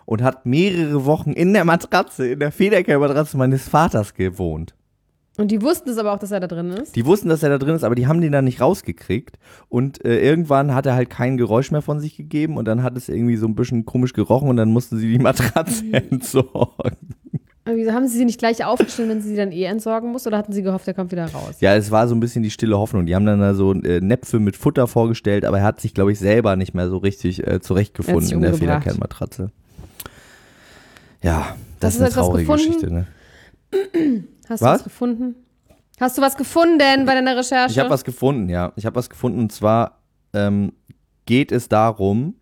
und hat mehrere Wochen in der Matratze, in der Federkernmatratze meines Vaters gewohnt.
Und die wussten es aber auch, dass er da drin ist?
Die wussten, dass er da drin ist, aber die haben den dann nicht rausgekriegt. Und äh, irgendwann hat er halt kein Geräusch mehr von sich gegeben und dann hat es irgendwie so ein bisschen komisch gerochen und dann mussten sie die Matratze entsorgen.
Aber wieso haben sie sie nicht gleich aufgestellt, wenn sie sie dann eh entsorgen muss? Oder hatten sie gehofft, er kommt wieder raus?
Ja, es war so ein bisschen die stille Hoffnung. Die haben dann da so äh, Näpfe mit Futter vorgestellt, aber er hat sich, glaube ich, selber nicht mehr so richtig äh, zurechtgefunden in der Federkernmatratze. Ja, das
Hast
ist eine traurige Geschichte, ne?
Hast
was?
du was gefunden? Hast du was gefunden bei deiner Recherche?
Ich habe was gefunden, ja. Ich habe was gefunden und zwar ähm, geht es darum,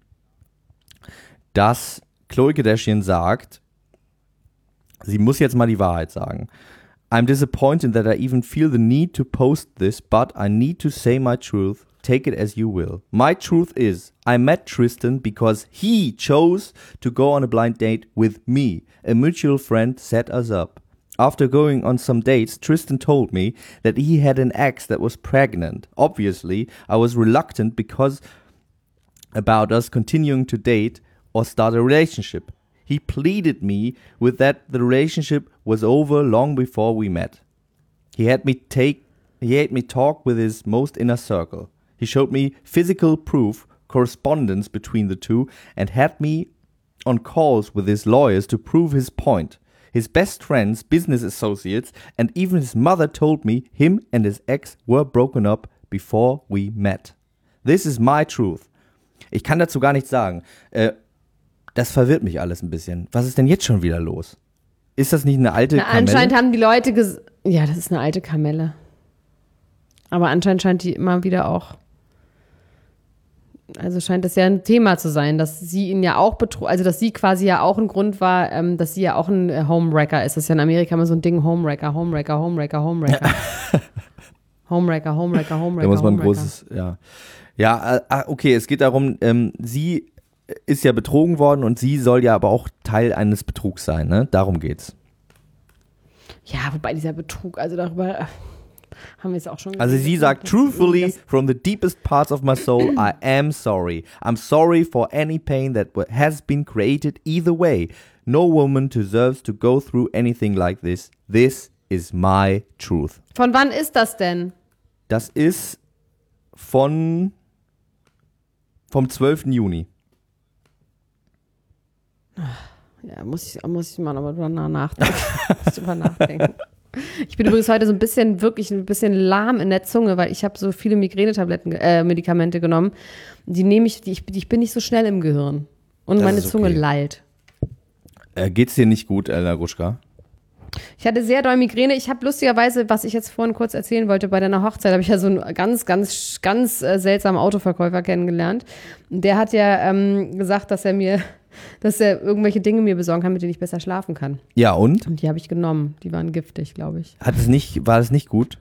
dass Khloe Kardashian sagt, sie muss jetzt mal die Wahrheit sagen. I'm disappointed that I even feel the need to post this, but I need to say my truth. Take it as you will. My truth is, I met Tristan because he chose to go on a blind date with me. A mutual friend set us up. After going on some dates, Tristan told me that he had an ex that was pregnant. Obviously, I was reluctant because about us continuing to date or start a relationship. He pleaded me with that the relationship was over long before we met. He had me take, he had me talk with his most inner circle. He showed me physical proof, correspondence between the two, and had me on calls with his lawyers to prove his point. His best friends, business associates, and even his mother told me him and his ex were broken up before we met. This is my truth. Ich kann dazu gar nichts sagen. Äh, das verwirrt mich alles ein bisschen. Was ist denn jetzt schon wieder los? Ist das nicht eine alte
Na,
Kamelle?
Anscheinend haben die Leute ges- ja, das ist eine alte Kamelle. Aber anscheinend scheint die immer wieder auch, also scheint das ja ein Thema zu sein, dass sie ihn ja auch betrug, also dass sie quasi ja auch ein Grund war, ähm, dass sie ja auch ein äh, Homewrecker ist. Das ist ja in Amerika immer so ein Ding, Homewrecker, Homewrecker, Homewrecker, Homewrecker. Homewrecker, Homewrecker, Homewrecker,
Da muss man ein
Homewrecker.
großes, ja. Ja, äh, okay, es geht darum, ähm, sie ist ja betrogen worden und sie soll ja aber auch Teil eines Betrugs sein, ne? Darum geht's.
Ja, wobei dieser Betrug, also darüber äh, haben wir es auch schon
Also
geredet,
sie
ne?
sagt,
Das-
truthfully,
das-
from the deepest parts of my soul, I am sorry. I'm sorry for any pain that wa- has been created either way. No woman deserves to go through anything like this. This is my truth.
Von wann ist das denn?
Das ist von vom zwölften Juni.
Ja, muss ich, muss ich mal aber drüber nachdenken. muss ich drüber nachdenken. Ich bin übrigens heute so ein bisschen, wirklich ein bisschen lahm in der Zunge, weil ich habe so viele Migränetabletten, äh, Medikamente genommen. Die nehme ich, die, ich, ich bin nicht so schnell im Gehirn. Und
Das
meine
ist
Zunge
okay.
lallt.
Äh, geht's dir nicht gut, Elena Gruschka?
Ich hatte sehr doll Migräne. Ich habe lustigerweise, was ich jetzt vorhin kurz erzählen wollte, bei deiner Hochzeit habe ich ja so einen ganz, ganz, ganz äh, seltsamen Autoverkäufer kennengelernt. Und der hat ja ähm, gesagt, dass er mir, dass er irgendwelche Dinge mir besorgen kann, mit denen ich besser schlafen kann.
Ja, und?
Und die habe ich genommen. Die waren giftig, glaube ich.
Hat es nicht, war es nicht gut?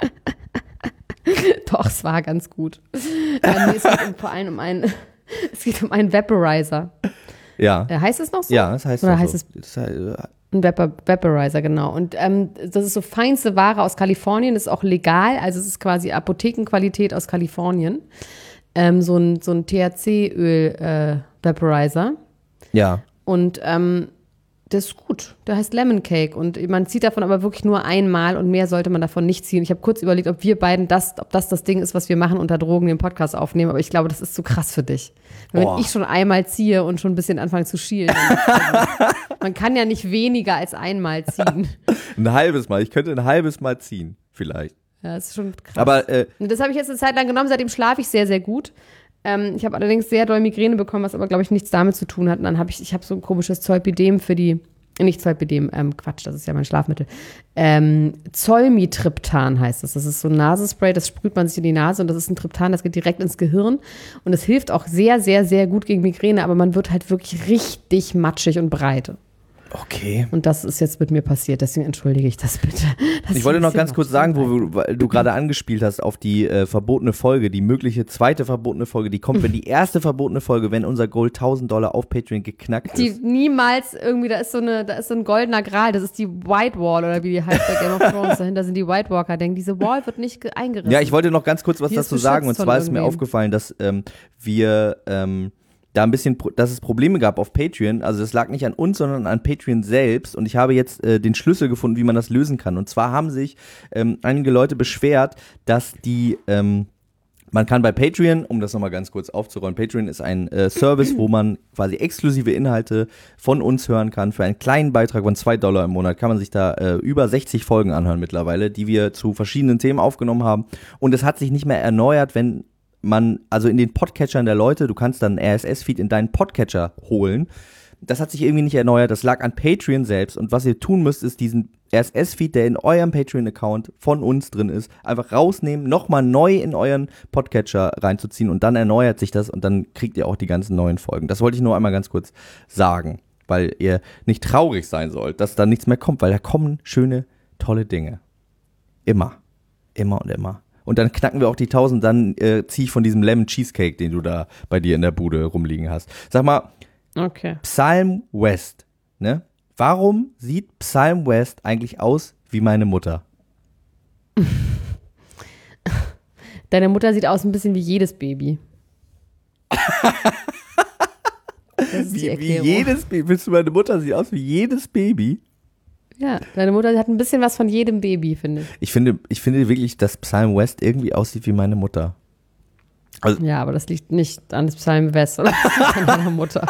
Doch, es war ganz gut. ähm, nee, es geht um, vor allem um einen, es geht um einen Vaporizer.
Ja.
Äh, heißt es noch so?
Ja, das heißt
Oder
doch
heißt
so.
es
Das heißt, äh,
ein Vapor, Vaporizer, genau. Und ähm, das ist so feinste Ware aus Kalifornien, das ist auch legal, also es ist quasi Apothekenqualität aus Kalifornien. Ähm, so ein, so ein T H C-Öl-Vaporizer.
ja.
Und ähm, das ist gut. Der heißt Lemon Cake. Und man zieht davon aber wirklich nur einmal und mehr sollte man davon nicht ziehen. Ich habe kurz überlegt, ob wir beiden das, ob das das Ding ist, was wir machen, unter Drogen den Podcast aufnehmen. Aber ich glaube, das ist zu krass für dich. Wenn
Oh.
ich schon einmal ziehe und schon ein bisschen anfange zu schielen. Dann, man kann ja nicht weniger als einmal ziehen.
Ein halbes Mal. Ich könnte ein halbes Mal ziehen, vielleicht.
Ja, das ist schon krass.
Aber äh,
Und das habe ich jetzt eine Zeit lang genommen, seitdem schlafe ich sehr, sehr gut. Ähm, ich habe allerdings sehr doll Migräne bekommen, was aber, glaube ich, nichts damit zu tun hat. Und dann habe ich, ich habe so ein komisches Zolpidem für die, nicht Zolpidem, ähm, Quatsch, das ist ja mein Schlafmittel. Ähm, Zolmitriptan heißt das. Das ist so ein Nasenspray, das sprüht man sich in die Nase und das ist ein Triptan, das geht direkt ins Gehirn. Und es hilft auch sehr, sehr, sehr gut gegen Migräne, aber man wird halt wirklich richtig matschig und breit.
okay.
Und das ist jetzt mit mir passiert, deswegen entschuldige ich das bitte. Das
Ich wollte
ist
noch
ein
ganz
bisschen
kurz sagen, wo du, weil du gerade angespielt hast auf die äh, verbotene Folge, die mögliche zweite verbotene Folge, die kommt, wenn die erste verbotene Folge, wenn unser Goal tausend Dollar auf Patreon geknackt
Die
ist.
niemals irgendwie, da ist so eine, da ist so ein goldener Gral, das ist die White Wall oder wie die heißt bei Game of Thrones, dahinter sind die White Walker, denken, diese Wall wird nicht ge- eingerissen.
Ja, ich wollte noch ganz kurz was
Die ist
dazu sagen. Und
geschützt
zwar
von
ist mir
irgendwem.
aufgefallen, dass ähm, wir ähm, da ein bisschen, dass es Probleme gab auf Patreon. Also das lag nicht an uns, sondern an Patreon selbst. Und ich habe jetzt äh, den Schlüssel gefunden, wie man das lösen kann. Und zwar haben sich ähm, einige Leute beschwert, dass die, ähm, man kann bei Patreon, um das nochmal ganz kurz aufzurollen, Patreon ist ein äh, Service, wo man quasi exklusive Inhalte von uns hören kann. Für einen kleinen Beitrag von zwei Dollar im Monat kann man sich da äh, über sechzig Folgen anhören mittlerweile, die wir zu verschiedenen Themen aufgenommen haben. Und es hat sich nicht mehr erneuert, wenn man, also in den Podcatchern der Leute, du kannst dann einen R S S-Feed in deinen Podcatcher holen. Das hat sich irgendwie nicht erneuert, das lag an Patreon selbst. Und was ihr tun müsst, ist diesen R S S-Feed, der in eurem Patreon-Account von uns drin ist, einfach rausnehmen, nochmal neu in euren Podcatcher reinzuziehen und dann erneuert sich das und dann kriegt ihr auch die ganzen neuen Folgen. Das wollte ich nur einmal ganz kurz sagen, weil ihr nicht traurig sein sollt, dass da nichts mehr kommt, weil da kommen schöne, tolle Dinge. Immer. Immer und immer. Und dann knacken wir auch die tausend, dann äh, ziehe ich von diesem Lemon Cheesecake, den du da bei dir in der Bude rumliegen hast. Sag mal,
Okay.
Psalm West, ne? Warum sieht Psalm West eigentlich aus wie meine Mutter?
Deine Mutter sieht aus ein bisschen wie jedes Baby. Das ist die
Wie, wie
Erklärung.
jedes Baby. Willst du, meine Mutter sieht aus wie jedes Baby?
Ja, deine Mutter hat ein bisschen was von jedem Baby, finde ich.
Ich finde, ich finde wirklich, dass Psalm West irgendwie aussieht wie meine Mutter. Also,
Ja, aber das liegt nicht an Psalm West, oder an deiner Mutter.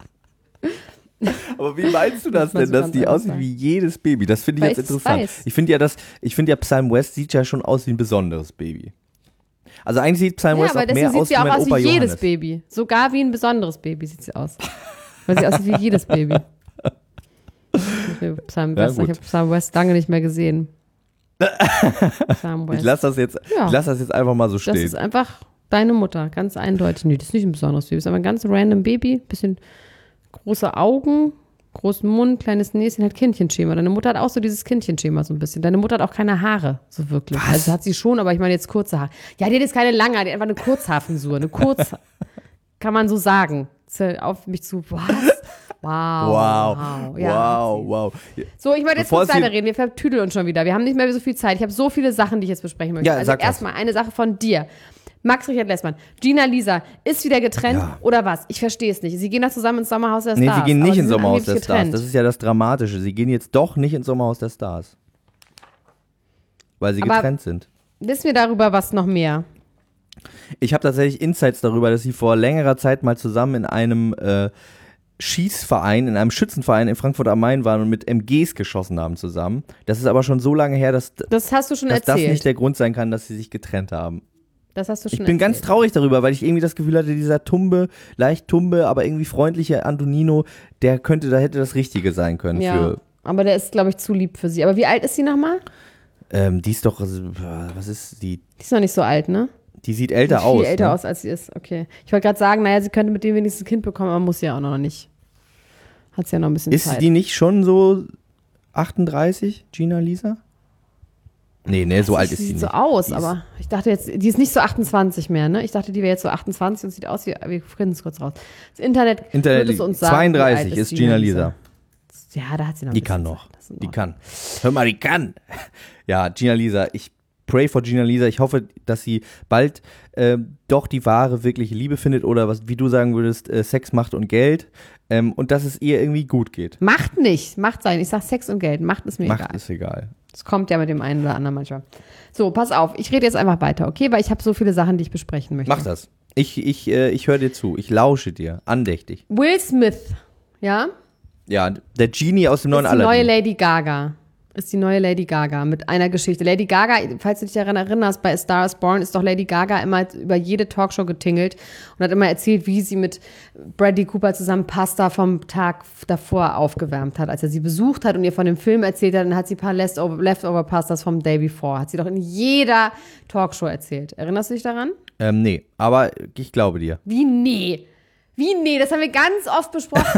aber wie meinst du das
Muss man
denn,
so
dass
ganz
die
anders
aussieht
sagen.
wie jedes Baby? Das finde ich
Weil
jetzt
ich es
interessant.
weiß.
Ich finde ja, dass, ich finde ja, Psalm West sieht ja schon aus wie ein besonderes Baby. Also eigentlich sieht Psalm
Ja,
West
aber
auch mehr
deswegen sieht
aus
sie
wie
auch
mein
aus
Opa
wie jedes
Johannes.
Baby. Sogar wie ein besonderes Baby sieht sie aus. Weil sie aussieht wie jedes Baby. Ich habe Psalm
Ja,
West,
gut.
ich hab Psalm West lange nicht mehr gesehen. Psalm West.
Ich lasse das jetzt,
Ja.
ich lass das jetzt einfach mal so
Das
stehen.
ist einfach deine Mutter, ganz eindeutig. Nee, das ist nicht ein besonderes Baby, das ist aber ein ganz random Baby, bisschen große Augen, großen Mund, kleines Näschen, halt Kindchenschema. Deine Mutter hat auch so dieses Kindchenschema so ein bisschen. Deine Mutter hat auch keine Haare, so wirklich.
Was?
Also hat sie schon, aber ich meine jetzt kurze Haare. Ja, die hat jetzt keine lange Haare, die hat einfach eine Kurzhaarfrisur. Eine Kurz, kann man so sagen. Zähl auf mich zu, was? Wow.
Wow,
Wow, ja,
wow, wow.
So, ich möchte jetzt
Bevor
kurz
Sie-
weiterreden. Wir vertüdeln uns schon wieder. Wir haben nicht mehr so viel Zeit. Ich habe so viele Sachen, die ich jetzt besprechen möchte.
Ja,
also
sag was.
erstmal eine Sache von dir. Max Richard Lessmann, Gina Lisa, ist wieder getrennt
Ja.
oder was? Ich verstehe es nicht. Sie gehen da zusammen ins Sommerhaus der
Nee,
Stars.
sie gehen
aber
nicht
sie
ins
sind
Sommerhaus der
angeblich
Stars.
getrennt.
Das ist ja das Dramatische. Sie gehen jetzt doch nicht ins Sommerhaus der Stars. Weil sie
Aber-
getrennt sind.
Wissen wir darüber was noch mehr?
Ich habe tatsächlich Insights darüber, dass sie vor längerer Zeit mal zusammen in einem äh, Schießverein, in einem Schützenverein in Frankfurt am Main waren und mit M Gs geschossen haben zusammen. Das ist aber schon so lange her, dass,
Das hast du schon
dass das
erzählt.
nicht der Grund sein kann, dass sie sich getrennt haben.
das hast du schon
Ich bin ganz
erzählt.
traurig darüber, weil ich irgendwie das Gefühl hatte, dieser tumbe, leicht tumbe, aber irgendwie freundliche Antonino, der könnte, da hätte das Richtige sein können
Ja,
für.
aber der ist, glaube ich, zu lieb für sie. Aber wie alt ist sie nochmal?
Ähm, die ist doch, äh, was ist die?
Die ist noch nicht so alt, ne?
Die sieht älter
Viel
aus.
älter
ne?
aus, als sie ist. Okay. Ich wollte gerade sagen, naja, sie könnte mit dem wenigstens ein Kind bekommen, aber muss sie ja auch noch nicht. Hat sie ja noch ein bisschen
Ist
Zeit.
die nicht schon so achtunddreißig, Gina Lisa? Nee, nee, so alt ist
sie
sie
sieht
nicht.
so aus,
Die ist-
aber ich dachte jetzt, die ist nicht so achtundzwanzig mehr, ne? Ich dachte, die wäre jetzt so achtundzwanzig und sieht aus wie, wir finden es kurz raus. Das Internet,
Internet
wird es uns sagen, wie
zweiunddreißig
alt
ist Gina Lisa.
Ja, da hat sie noch ein
Die
bisschen
kann
Zeit.
noch.
Das ist in
Die
Ordnung.
kann. Hör mal, die kann. Ja, Gina Lisa, ich pray for Gina Lisa. Ich hoffe, dass sie bald ähm, doch die wahre, wirkliche Liebe findet oder was, wie du sagen würdest, äh, Sex, Macht und Geld. Ähm, und dass es ihr irgendwie gut geht.
Macht nicht, macht sein. Ich sag Sex und Geld, macht ist mir
Macht
egal.
ist egal.
Das kommt ja mit dem einen oder anderen manchmal. So, pass auf, ich rede jetzt einfach weiter, okay? Weil ich habe so viele Sachen, die ich besprechen möchte.
Mach das. Ich, ich, äh, ich höre dir zu. Ich lausche dir. Andächtig.
Will Smith, ja?
Ja, der Genie aus dem neuen
ist die neue
Aladdin.
Lady Gaga. Ist die neue Lady Gaga mit einer Geschichte. Lady Gaga, falls du dich daran erinnerst, bei A Star is Born ist doch Lady Gaga immer über jede Talkshow getingelt und hat immer erzählt, wie sie mit Bradley Cooper zusammen Pasta vom Tag davor aufgewärmt hat. Als er sie besucht hat und ihr von dem Film erzählt hat, dann hat sie ein paar Leftover, Leftover Pastas vom Day before. Hat sie doch in jeder Talkshow erzählt. Erinnerst du dich daran?
Ähm, nee, aber ich glaube dir.
Wie nee? Wie nee? Das haben wir ganz oft besprochen.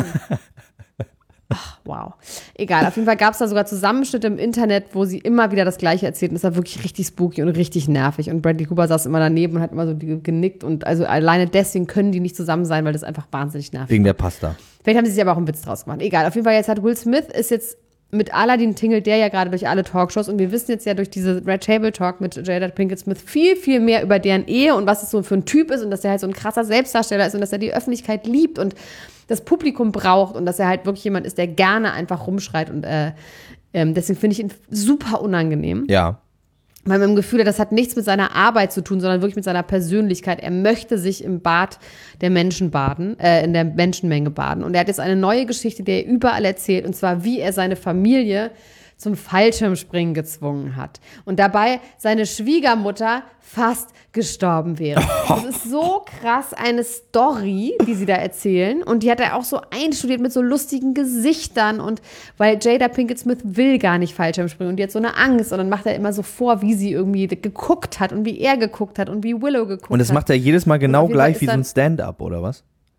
Ach, wow. Egal, auf jeden Fall gab es da sogar Zusammenschnitte im Internet, wo sie immer wieder das Gleiche erzählt. Und das war wirklich richtig spooky und richtig nervig. Und Bradley Cooper saß immer daneben und hat immer so genickt. Und also alleine deswegen können die nicht zusammen sein, weil das einfach wahnsinnig nervig ist.
Wegen der Pasta.
Vielleicht haben sie sich aber auch einen Witz draus gemacht. Egal, auf jeden Fall jetzt hat Will Smith ist jetzt mit Aladdin tingelt der ja gerade durch alle Talkshows und wir wissen jetzt ja durch diese Red Table Talk mit Jada Pinkett Smith viel, viel mehr über deren Ehe und was es so für ein Typ ist und dass er halt so ein krasser Selbstdarsteller ist und dass er die Öffentlichkeit liebt und das Publikum braucht und dass er halt wirklich jemand ist, der gerne einfach rumschreit und äh, ähm, deswegen finde ich ihn super unangenehm.
Ja.
Weil man im Gefühl hat, das hat nichts mit seiner Arbeit zu tun, sondern wirklich mit seiner Persönlichkeit. Er möchte sich im Bad der Menschen baden, äh, in der Menschenmenge baden. Und er hat jetzt eine neue Geschichte, die er überall erzählt, und zwar, wie er seine Familie zum Fallschirmspringen gezwungen hat. Und dabei seine Schwiegermutter fast gestorben wäre. Das ist so krass eine Story, die sie da erzählen. Und die hat er auch so einstudiert mit so lustigen Gesichtern. Und weil Jada Pinkett Smith will gar nicht Fallschirmspringen und die hat so eine Angst. Und dann macht er immer so vor, wie sie irgendwie geguckt hat und wie er geguckt hat und wie Willow geguckt hat.
Und das macht er jedes Mal genau gleich wie so
dann,
ein Stand-up, oder was?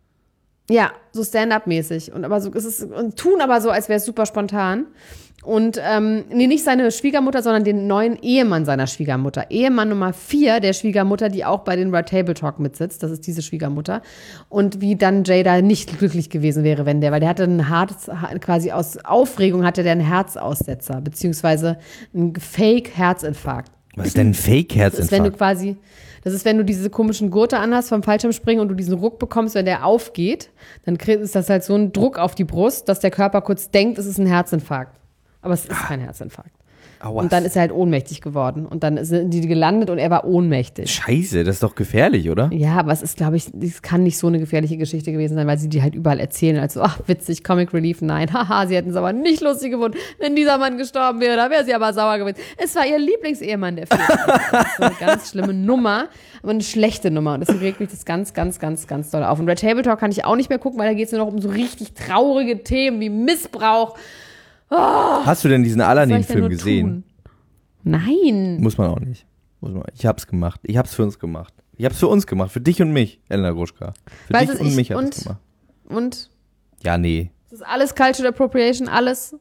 Ja, so Stand-up-mäßig. Und aber so, es ist, und tun aber so, als wäre es super spontan. Und ähm, nee, nicht seine Schwiegermutter, sondern den neuen Ehemann seiner Schwiegermutter. Ehemann Nummer vier der Schwiegermutter, die auch bei den Red Table Talk mitsitzt. Das ist diese Schwiegermutter. Und wie dann Jada nicht glücklich gewesen wäre, wenn der, weil der hatte ein Herz, quasi aus Aufregung hatte der einen Herzaussetzer, beziehungsweise einen Fake-Herzinfarkt.
Was ist denn ein Fake-Herzinfarkt?
Das ist, wenn du quasi, das ist, wenn du diese komischen Gurte anhast vom Fallschirmspringen und du diesen Ruck bekommst, wenn der aufgeht, dann ist das halt so ein Druck auf die Brust, dass der Körper kurz denkt, es ist ein Herzinfarkt. Aber es ist kein Herzinfarkt.
Aua.
Und dann ist er halt ohnmächtig geworden. Und dann sind die gelandet und er war ohnmächtig.
Scheiße, das ist doch gefährlich, oder?
Ja, aber es ist, glaube ich, es kann nicht so eine gefährliche Geschichte gewesen sein, weil sie die halt überall erzählen. Also, ach, witzig, Comic Relief, nein, haha, sie hätten es aber nicht lustig gefunden. Wenn dieser Mann gestorben wäre, da wäre sie aber sauer gewesen. Es war ihr Lieblingsehemann, der Film. Das ist so eine ganz schlimme Nummer, aber eine schlechte Nummer. Und deswegen regt mich das ganz, ganz, ganz, ganz doll auf. Und Red Table Talk kann ich auch nicht mehr gucken, weil da geht es nur noch um so richtig traurige Themen wie Missbrauch. Oh,
Hast du denn diesen Aladdin-Film gesehen?
Tun? Nein.
Muss man auch nicht. Muss man. Ich hab's gemacht. Ich hab's für uns gemacht. Ich hab's für uns gemacht. Für dich und mich, Elena Gruschka. Für
Weiß
dich
es
und
ich,
mich hab
und,
ich's gemacht.
Und?
Ja, nee.
Das ist alles Cultural Appropriation, alles?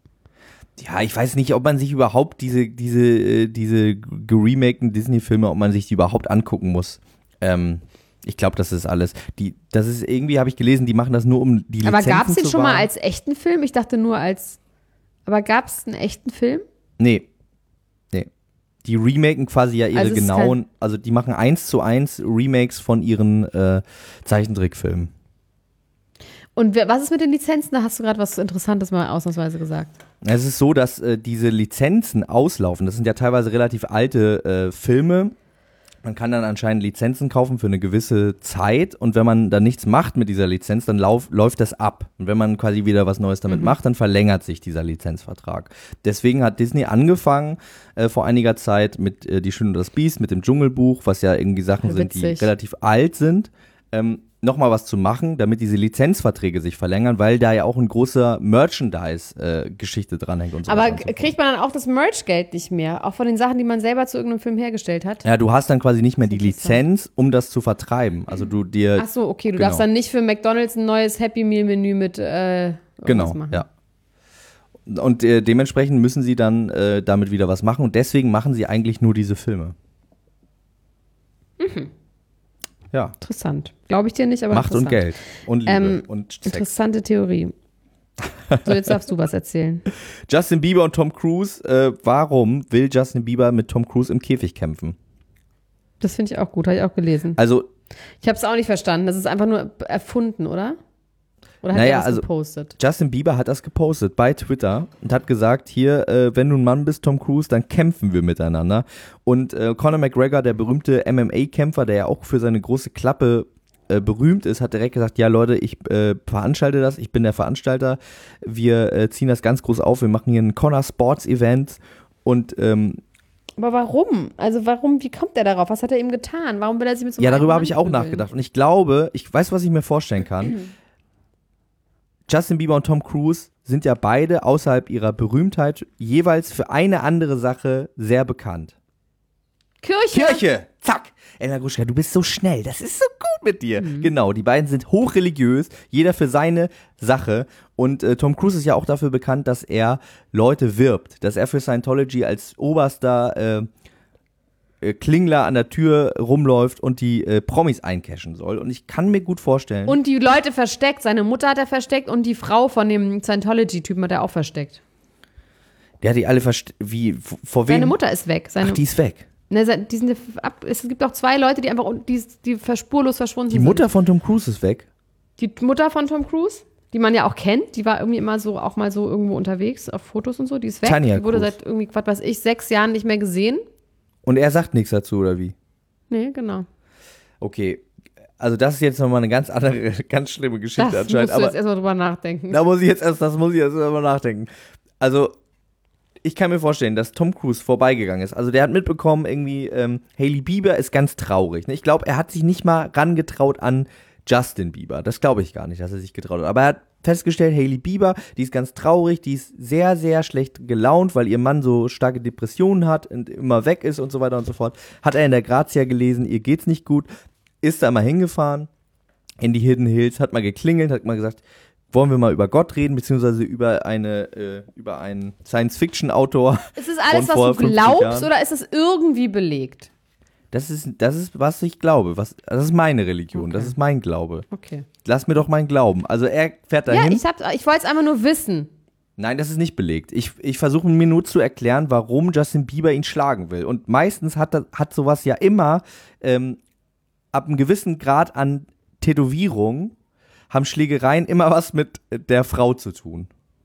Ja, ich weiß nicht, ob man sich überhaupt diese, diese, äh, diese geremakten Disney-Filme, ob man sich die überhaupt angucken muss. Ähm, ich glaube, das ist alles. Die, das ist irgendwie, habe ich gelesen, die machen das nur, um die Lizenzen zu wahren.
Aber gab es den schon mal als echten Film? Ich dachte nur als. Aber gab es einen echten Film?
Nee. Nee. Die remaken quasi ja ihre
also
genauen, also die machen eins zu eins Remakes von ihren äh, Zeichentrickfilmen.
Und wer, was ist mit den Lizenzen? Da hast du gerade was Interessantes mal ausnahmsweise gesagt.
Es ist so, dass äh, diese Lizenzen auslaufen. Das sind ja teilweise relativ alte äh, Filme. Man kann dann anscheinend Lizenzen kaufen für eine gewisse Zeit und wenn man dann nichts macht mit dieser Lizenz, dann lauf, läuft das ab. Und wenn man quasi wieder was Neues damit mhm. macht, dann verlängert sich dieser Lizenzvertrag. Deswegen hat Disney angefangen äh, vor einiger Zeit mit äh, Die Schöne und das Biest, mit dem Dschungelbuch, was ja irgendwie Sachen sind, die relativ alt sind, ähm, nochmal was zu machen, damit diese Lizenzverträge sich verlängern, weil da ja auch ein großer Merchandise-Geschichte äh, dranhängt und so.
Aber
und so
kriegt man dann auch das Merch-Geld nicht mehr? Auch von den Sachen, die man selber zu irgendeinem Film hergestellt hat?
Ja, du hast dann quasi nicht mehr die Lizenz, um das zu vertreiben. Also du dir.
Ach so, okay, du
genau.
darfst dann nicht für McDonald's ein neues Happy Meal-Menü mit äh,
genau,
machen.
Ja. Und äh, dementsprechend müssen sie dann äh, damit wieder was machen und deswegen machen sie eigentlich nur diese Filme.
Mhm.
Ja.
Interessant. Glaube ich dir nicht, aber
Macht und Geld und Liebe
ähm,
und Sex.
Interessante Theorie. So, jetzt darfst du was erzählen.
Justin Bieber und Tom Cruise. Äh, warum will Justin Bieber mit Tom Cruise im Käfig kämpfen?
Das finde ich auch gut, habe ich auch gelesen.
Also
ich habe es auch nicht verstanden. Das ist einfach nur erfunden, oder? Oder hat
naja,
er das
also
gepostet?
Justin Bieber hat das gepostet bei Twitter und hat gesagt, hier, äh, wenn du ein Mann bist, Tom Cruise, dann kämpfen wir miteinander. Und äh, Conor McGregor, der berühmte M M A-Kämpfer, der ja auch für seine große Klappe äh, berühmt ist, hat direkt gesagt, ja Leute, ich äh, veranstalte das, ich bin der Veranstalter, wir äh, ziehen das ganz groß auf, wir machen hier ein Conor Sports Event und ähm,
aber warum? Also warum, wie kommt er darauf? Was hat er ihm getan? Warum will er sich mit so einem
Ja, darüber
alten
habe ich
Mann
auch
prügeln?
nachgedacht und ich glaube, ich weiß, was ich mir vorstellen kann. Justin Bieber und Tom Cruise sind ja beide außerhalb ihrer Berühmtheit jeweils für eine andere Sache sehr bekannt.
Kirche!
Kirche! Zack! Elena Gruschka, du bist so schnell, das ist so gut mit dir. Mhm. Genau, die beiden sind hochreligiös, jeder für seine Sache. Und äh, Tom Cruise ist ja auch dafür bekannt, dass er Leute wirbt, dass er für Scientology als oberster äh, Klingler an der Tür rumläuft und die äh, Promis eincashen soll. Und ich kann mir gut vorstellen.
Und die Leute versteckt. Seine Mutter hat er versteckt und die Frau von dem Scientology-Typen hat er auch versteckt.
Der hat die alle verst... Wie, vor wem?
Seine Mutter ist weg. Seine,
Ach, die ist weg.
Ne, die sind ab, es gibt auch zwei Leute, die einfach die, die spurlos verschwunden
Die
sind.
Mutter von Tom Cruise ist weg?
Die Mutter von Tom Cruise, die man ja auch kennt, die war irgendwie immer so, auch mal so irgendwo unterwegs auf Fotos und so, die ist weg.
Tanja
die wurde
Cruise.
seit irgendwie, was weiß ich, sechs Jahren nicht mehr gesehen.
Und er sagt nichts dazu, oder wie?
Nee, genau.
Okay, also das ist jetzt nochmal eine ganz andere, ganz schlimme Geschichte
Das
anscheinend.
musst du
Aber
jetzt erstmal drüber nachdenken.
da muss ich jetzt erst, das muss ich jetzt erstmal nachdenken. Also, ich kann mir vorstellen, dass Tom Cruise vorbeigegangen ist. Also der hat mitbekommen, irgendwie, ähm, Hailey Bieber ist ganz traurig. Ne? Ich glaube, er hat sich nicht mal rangetraut an Justin Bieber. Das glaube ich gar nicht, dass er sich getraut hat. Aber er hat festgestellt, Hailey Bieber, die ist ganz traurig, die ist sehr, sehr schlecht gelaunt, weil ihr Mann so starke Depressionen hat und immer weg ist und so weiter und so fort. Hat er in der Grazia gelesen, ihr geht's nicht gut. Ist da mal hingefahren in die Hidden Hills, hat mal geklingelt, hat mal gesagt, wollen wir mal über Gott reden, beziehungsweise über eine, äh, über einen Science-Fiction-Autor.
Ist das alles,
von vor
was du
fünfzig
glaubst,
Jahren.
oder ist es irgendwie belegt?
Das ist, das ist, was ich glaube. Was, das ist meine Religion,
Okay.
das ist mein Glaube.
Okay.
Lass mir doch meinen Glauben. Also er fährt
Ja,
dahin.
ich, hab- ich wollte es einfach nur wissen.
Nein, das ist nicht belegt. Ich, ich versuche mir nur zu erklären, warum Justin Bieber ihn schlagen will. Und meistens hat, das, hat sowas ja immer ähm, ab einem gewissen Grad an Tätowierung haben Schlägereien immer was mit der Frau zu tun.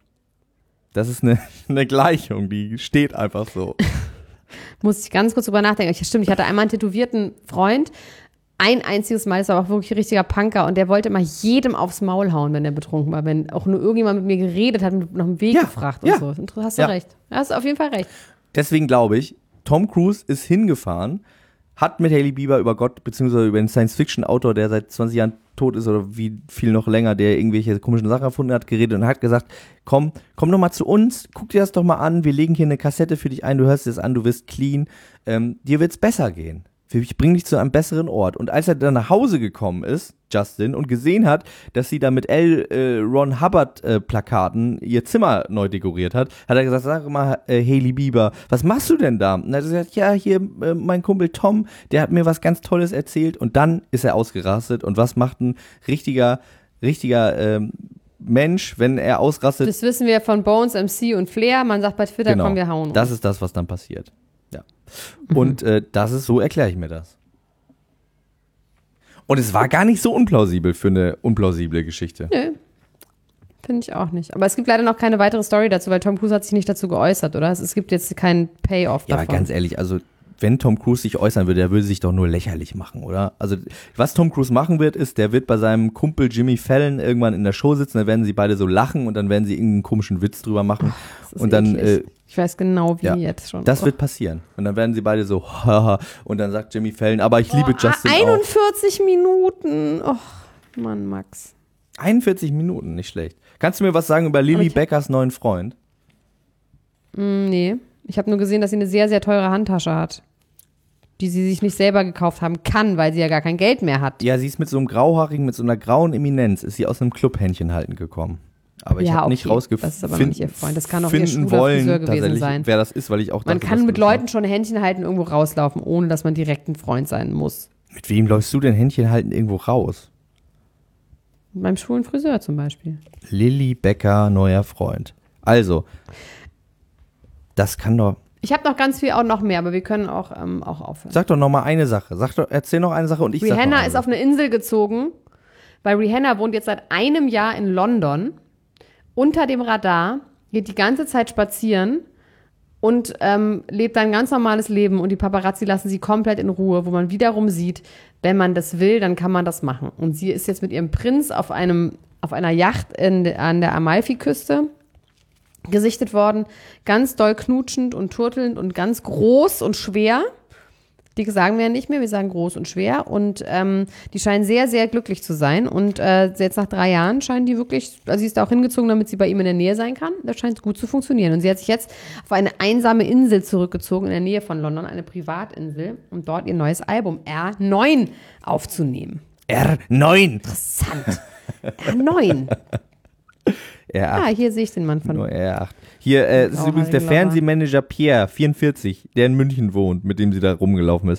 Das ist eine, eine Gleichung, die steht einfach so.
Muss ich ganz kurz drüber nachdenken. Ich, stimmt, ich hatte einmal einen tätowierten Freund. Ein einziges Mal, das war auch wirklich ein richtiger Punker und der wollte immer jedem aufs Maul hauen, wenn er betrunken war. Wenn auch nur irgendjemand mit mir geredet hat und nach dem Weg
Ja,
gefragt und
ja.
so. Hast du
Ja.
recht. Hast du auf jeden Fall recht.
Deswegen glaube ich, Tom Cruise ist hingefahren, hat mit Hailey Bieber über Gott, beziehungsweise über einen Science-Fiction-Autor, der seit zwanzig Jahren tot ist oder wie viel noch länger, der irgendwelche komischen Sachen erfunden hat, geredet und hat gesagt, komm, komm doch mal zu uns, guck dir das doch mal an, wir legen hier eine Kassette für dich ein, du hörst es an, du wirst clean, ähm, dir wird's besser gehen. Ich bringe dich zu einem besseren Ort. Und als er dann nach Hause gekommen ist, Justin, und gesehen hat, dass sie da mit L. Äh, Ron Hubbard äh, Plakaten ihr Zimmer neu dekoriert hat, hat er gesagt, sag mal, äh, Hailey Bieber, was machst du denn da? Und er hat gesagt, ja, hier, äh, mein Kumpel Tom, der hat mir was ganz Tolles erzählt. Und dann ist er ausgerastet. Und was macht ein richtiger, richtiger ähm, Mensch, wenn er ausrastet?
Das wissen wir von Bones, M C und Flair. Man sagt bei Twitter,
Genau,
komm, wir hauen uns.
das ist das, was dann passiert. Ja. Und äh, das ist, so erkläre ich mir das. Und es war gar nicht so unplausibel für eine unplausible Geschichte.
Nö. Finde ich auch nicht. Aber es gibt leider noch keine weitere Story dazu, weil Tom Cruise hat sich nicht dazu geäußert, oder? Es, es gibt jetzt keinen Payoff
Ja,
davon.
aber ganz ehrlich, also wenn Tom Cruise sich äußern würde, der würde sich doch nur lächerlich machen, oder? Also was Tom Cruise machen wird, ist, der wird bei seinem Kumpel Jimmy Fallon irgendwann in der Show sitzen, dann werden sie beide so lachen und dann werden sie irgendeinen komischen Witz drüber machen.
Das ist
Und dann,
eklig.
äh,
ich weiß genau, wie
ja,
jetzt schon.
das
Oh.
wird passieren. Und dann werden sie beide so, haha, und dann sagt Jimmy Fallon, aber ich liebe
Oh,
Justin auch.
einundvierzig Minuten. Och, Mann, Max.
einundvierzig Minuten, nicht schlecht. Kannst du mir was sagen über Lily
ich-
Beckers neuen Freund?
Mm, nee. Ich habe nur gesehen, dass sie eine sehr, sehr teure Handtasche hat. Die sie sich nicht selber gekauft haben kann, weil sie ja gar kein Geld mehr hat.
Ja, sie ist mit so einem grauhaarigen, mit so einer grauen Eminenz, ist sie aus einem Club Händchen halten gekommen. Aber ich
Ja,
habe nicht
okay.
rausgefunden.
Das ist aber noch nicht ihr Freund. Das kann auch ihr
finden
schwuler
wollen,
Friseur gewesen
tatsächlich,
sein.
wer das ist, weil ich auch
Man
dachte,
kann
dass
mit
du das
Leuten schon Händchen halten irgendwo rauslaufen, ohne dass man direkt ein Freund sein muss.
machst. Mit wem läufst du denn Händchen halten irgendwo raus?
Beim schwulen Friseur zum Beispiel.
Lilly Becker, neuer Freund. Also, das kann doch.
Ich habe noch ganz viel, auch noch mehr, aber wir können auch, ähm, auch aufhören.
Sag doch noch mal eine Sache. Sag doch, erzähl noch eine Sache und ich sag noch
Rihanna
eine
ist auf eine Insel gezogen, weil Rihanna wohnt jetzt seit einem Jahr in London, unter dem Radar, geht die ganze Zeit spazieren und ähm, lebt ein ganz normales Leben und die Paparazzi lassen sie komplett in Ruhe, wo man wiederum sieht, wenn man das will, dann kann man das machen. Und sie ist jetzt mit ihrem Prinz auf einem auf einer Yacht in, an der Amalfiküste gesichtet worden, ganz doll knutschend und turtelnd und ganz groß und schwer. Die sagen wir ja nicht mehr, wir sagen groß und schwer. Und ähm, die scheinen sehr, sehr glücklich zu sein. Und äh, jetzt nach drei Jahren scheinen die wirklich, also sie ist da auch hingezogen, damit sie bei ihm in der Nähe sein kann. Das scheint gut zu funktionieren. Und sie hat sich jetzt auf eine einsame Insel zurückgezogen, in der Nähe von London, eine Privatinsel, um dort ihr neues Album R neun aufzunehmen.
R neun.
Interessant. R neun.
R acht.
Ah, hier sehe ich den Mann von.
Nur R acht. Hier äh, ist
Grauhaarige
übrigens der
Lover.
Fernsehmanager Pierre, vierundvierzig, der in München wohnt, mit dem sie da rumgelaufen ist.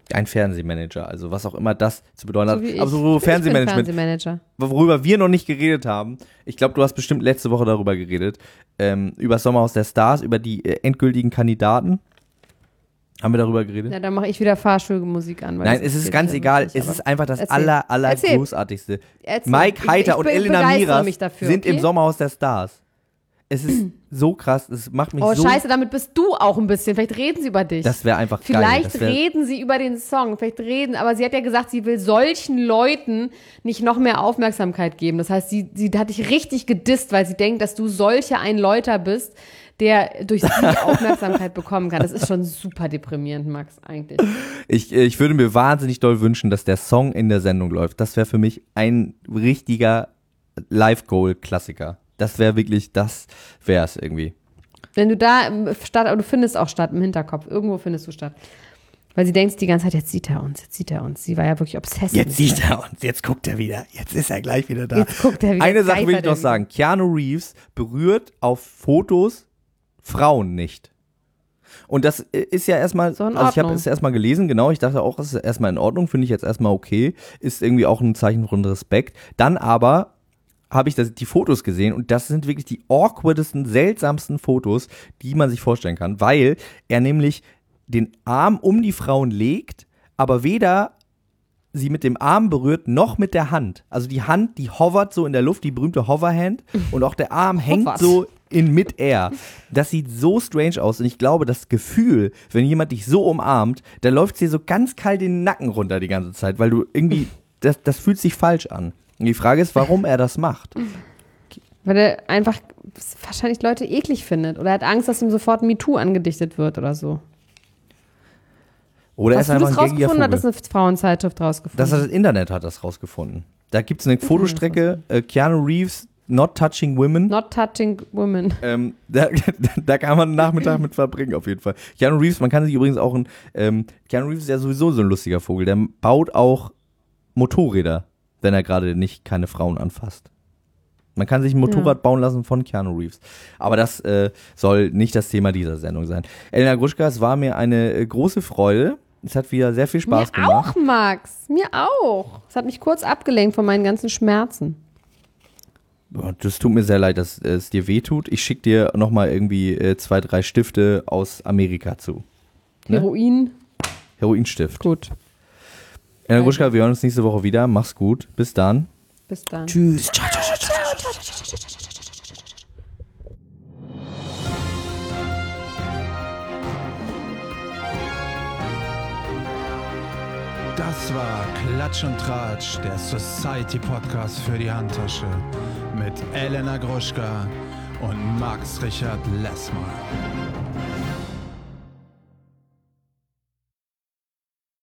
Ein Fernsehmanager, also was auch immer das zu bedeuten
So
hat.
wie ich.
Aber so
Ich bin
Fernsehmanagement,
Fernsehmanager.
worüber wir noch nicht geredet haben. Ich glaube, du hast bestimmt letzte Woche darüber geredet. Ähm, über das Sommerhaus der Stars, über die äh, endgültigen Kandidaten. Haben wir darüber geredet?
Ja, dann mache ich wieder Fahrschulmusik an. Weil
Nein,
das
es ist
geht
ganz
ja
egal.
wirklich,
Es
aber-
ist einfach das
Erzähl.
aller, aller
Erzähl.
großartigste.
Erzähl.
Mike
Ich-
Heiter
ich
und
be-
Elena
begeistere
Miras
mich dafür,
sind
okay?
im Sommerhaus der Stars. Es ist so krass, es macht mich
Oh,
so...
scheiße, damit bist du auch ein bisschen. Vielleicht reden sie über dich.
Das wäre einfach geil.
Vielleicht
Das wär,
reden sie über den Song, vielleicht reden, aber sie hat ja gesagt, sie will solchen Leuten nicht noch mehr Aufmerksamkeit geben. Das heißt, sie, sie hat dich richtig gedisst, weil sie denkt, dass du solcher ein Leuter bist, der durch sie Aufmerksamkeit bekommen kann. Das ist schon super deprimierend, Max, eigentlich.
ich, äh, ich würde mir wahnsinnig doll wünschen, dass der Song in der Sendung läuft. Das wäre für mich ein richtiger Live-Goal-Klassiker. Das wäre wirklich, das wäre es irgendwie.
Wenn du da ähm, statt, aber du findest auch statt im Hinterkopf. Irgendwo findest du statt. Weil sie denkt die ganze Zeit, jetzt sieht er uns, jetzt sieht er uns. Sie war ja wirklich obsessiv.
Jetzt sieht er uns, jetzt guckt er wieder, jetzt ist er gleich wieder da.
Jetzt guckt er wieder.
Eine Sache will ich
geifert er
noch
wieder.
sagen. Keanu Reeves berührt auf Fotos Frauen nicht. Und das ist ja erstmal,
So in
also ich habe
Ordnung.
es erstmal gelesen, genau, ich dachte auch, es ist erstmal in Ordnung, finde ich jetzt erstmal okay, ist irgendwie auch ein Zeichen von Respekt. Dann aber habe ich das, die Fotos gesehen und das sind wirklich die awkwardesten, seltsamsten Fotos, die man sich vorstellen kann, weil er nämlich den Arm um die Frauen legt, aber weder sie mit dem Arm berührt, noch mit der Hand. Also die Hand, die hovert so in der Luft, die berühmte Hoverhand und auch der Arm hängt
Hovert.
so in Mid-Air. Das sieht so strange aus und ich glaube, das Gefühl, wenn jemand dich so umarmt, da läuft dir so ganz kalt den Nacken runter die ganze Zeit, weil du irgendwie, das, das fühlt sich falsch an. Und die Frage ist, warum er das macht.
Weil er einfach wahrscheinlich Leute eklig findet. Oder er hat Angst, dass ihm sofort ein MeToo angedichtet wird oder so.
Oder er
Hast
ist
du das
einfach ein gängiger
rausgefunden oder hat
Vogel.
das eine Frauenzeitschrift rausgefunden?
Das hat das Internet hat das rausgefunden. Da gibt es eine Fotostrecke, äh, Keanu Reeves, Not Touching Women.
Not touching women.
Ähm, da, da kann man einen Nachmittag mit verbringen, auf jeden Fall. Keanu Reeves, man kann sich übrigens auch ein, ähm, Keanu Reeves ist ja sowieso so ein lustiger Vogel, der baut auch Motorräder, wenn er gerade nicht keine Frauen anfasst. Man kann sich ein Motorrad
Ja.
bauen lassen von Keanu Reeves. Aber das äh, soll nicht das Thema dieser Sendung sein. Elena Gruschka, es war mir eine äh, große Freude. Es hat wieder sehr viel Spaß
Mir
gemacht.
auch, Max. Mir auch. Es hat mich kurz abgelenkt von meinen ganzen Schmerzen.
Das tut mir sehr leid, dass äh, es dir wehtut. Ich schicke dir nochmal irgendwie äh, zwei, drei Stifte aus Amerika zu. Ne?
Heroin,
Heroinstift.
gut.
Elena Gruschka, wir hören uns nächste Woche wieder. Mach's gut. Bis dann.
Bis dann.
Tschüss. Ciao, ciao, ciao, ciao.
Das war Klatsch und Tratsch, der Society Podcast für die Handtasche mit Elena Gruschka und Max Richard Lessmann.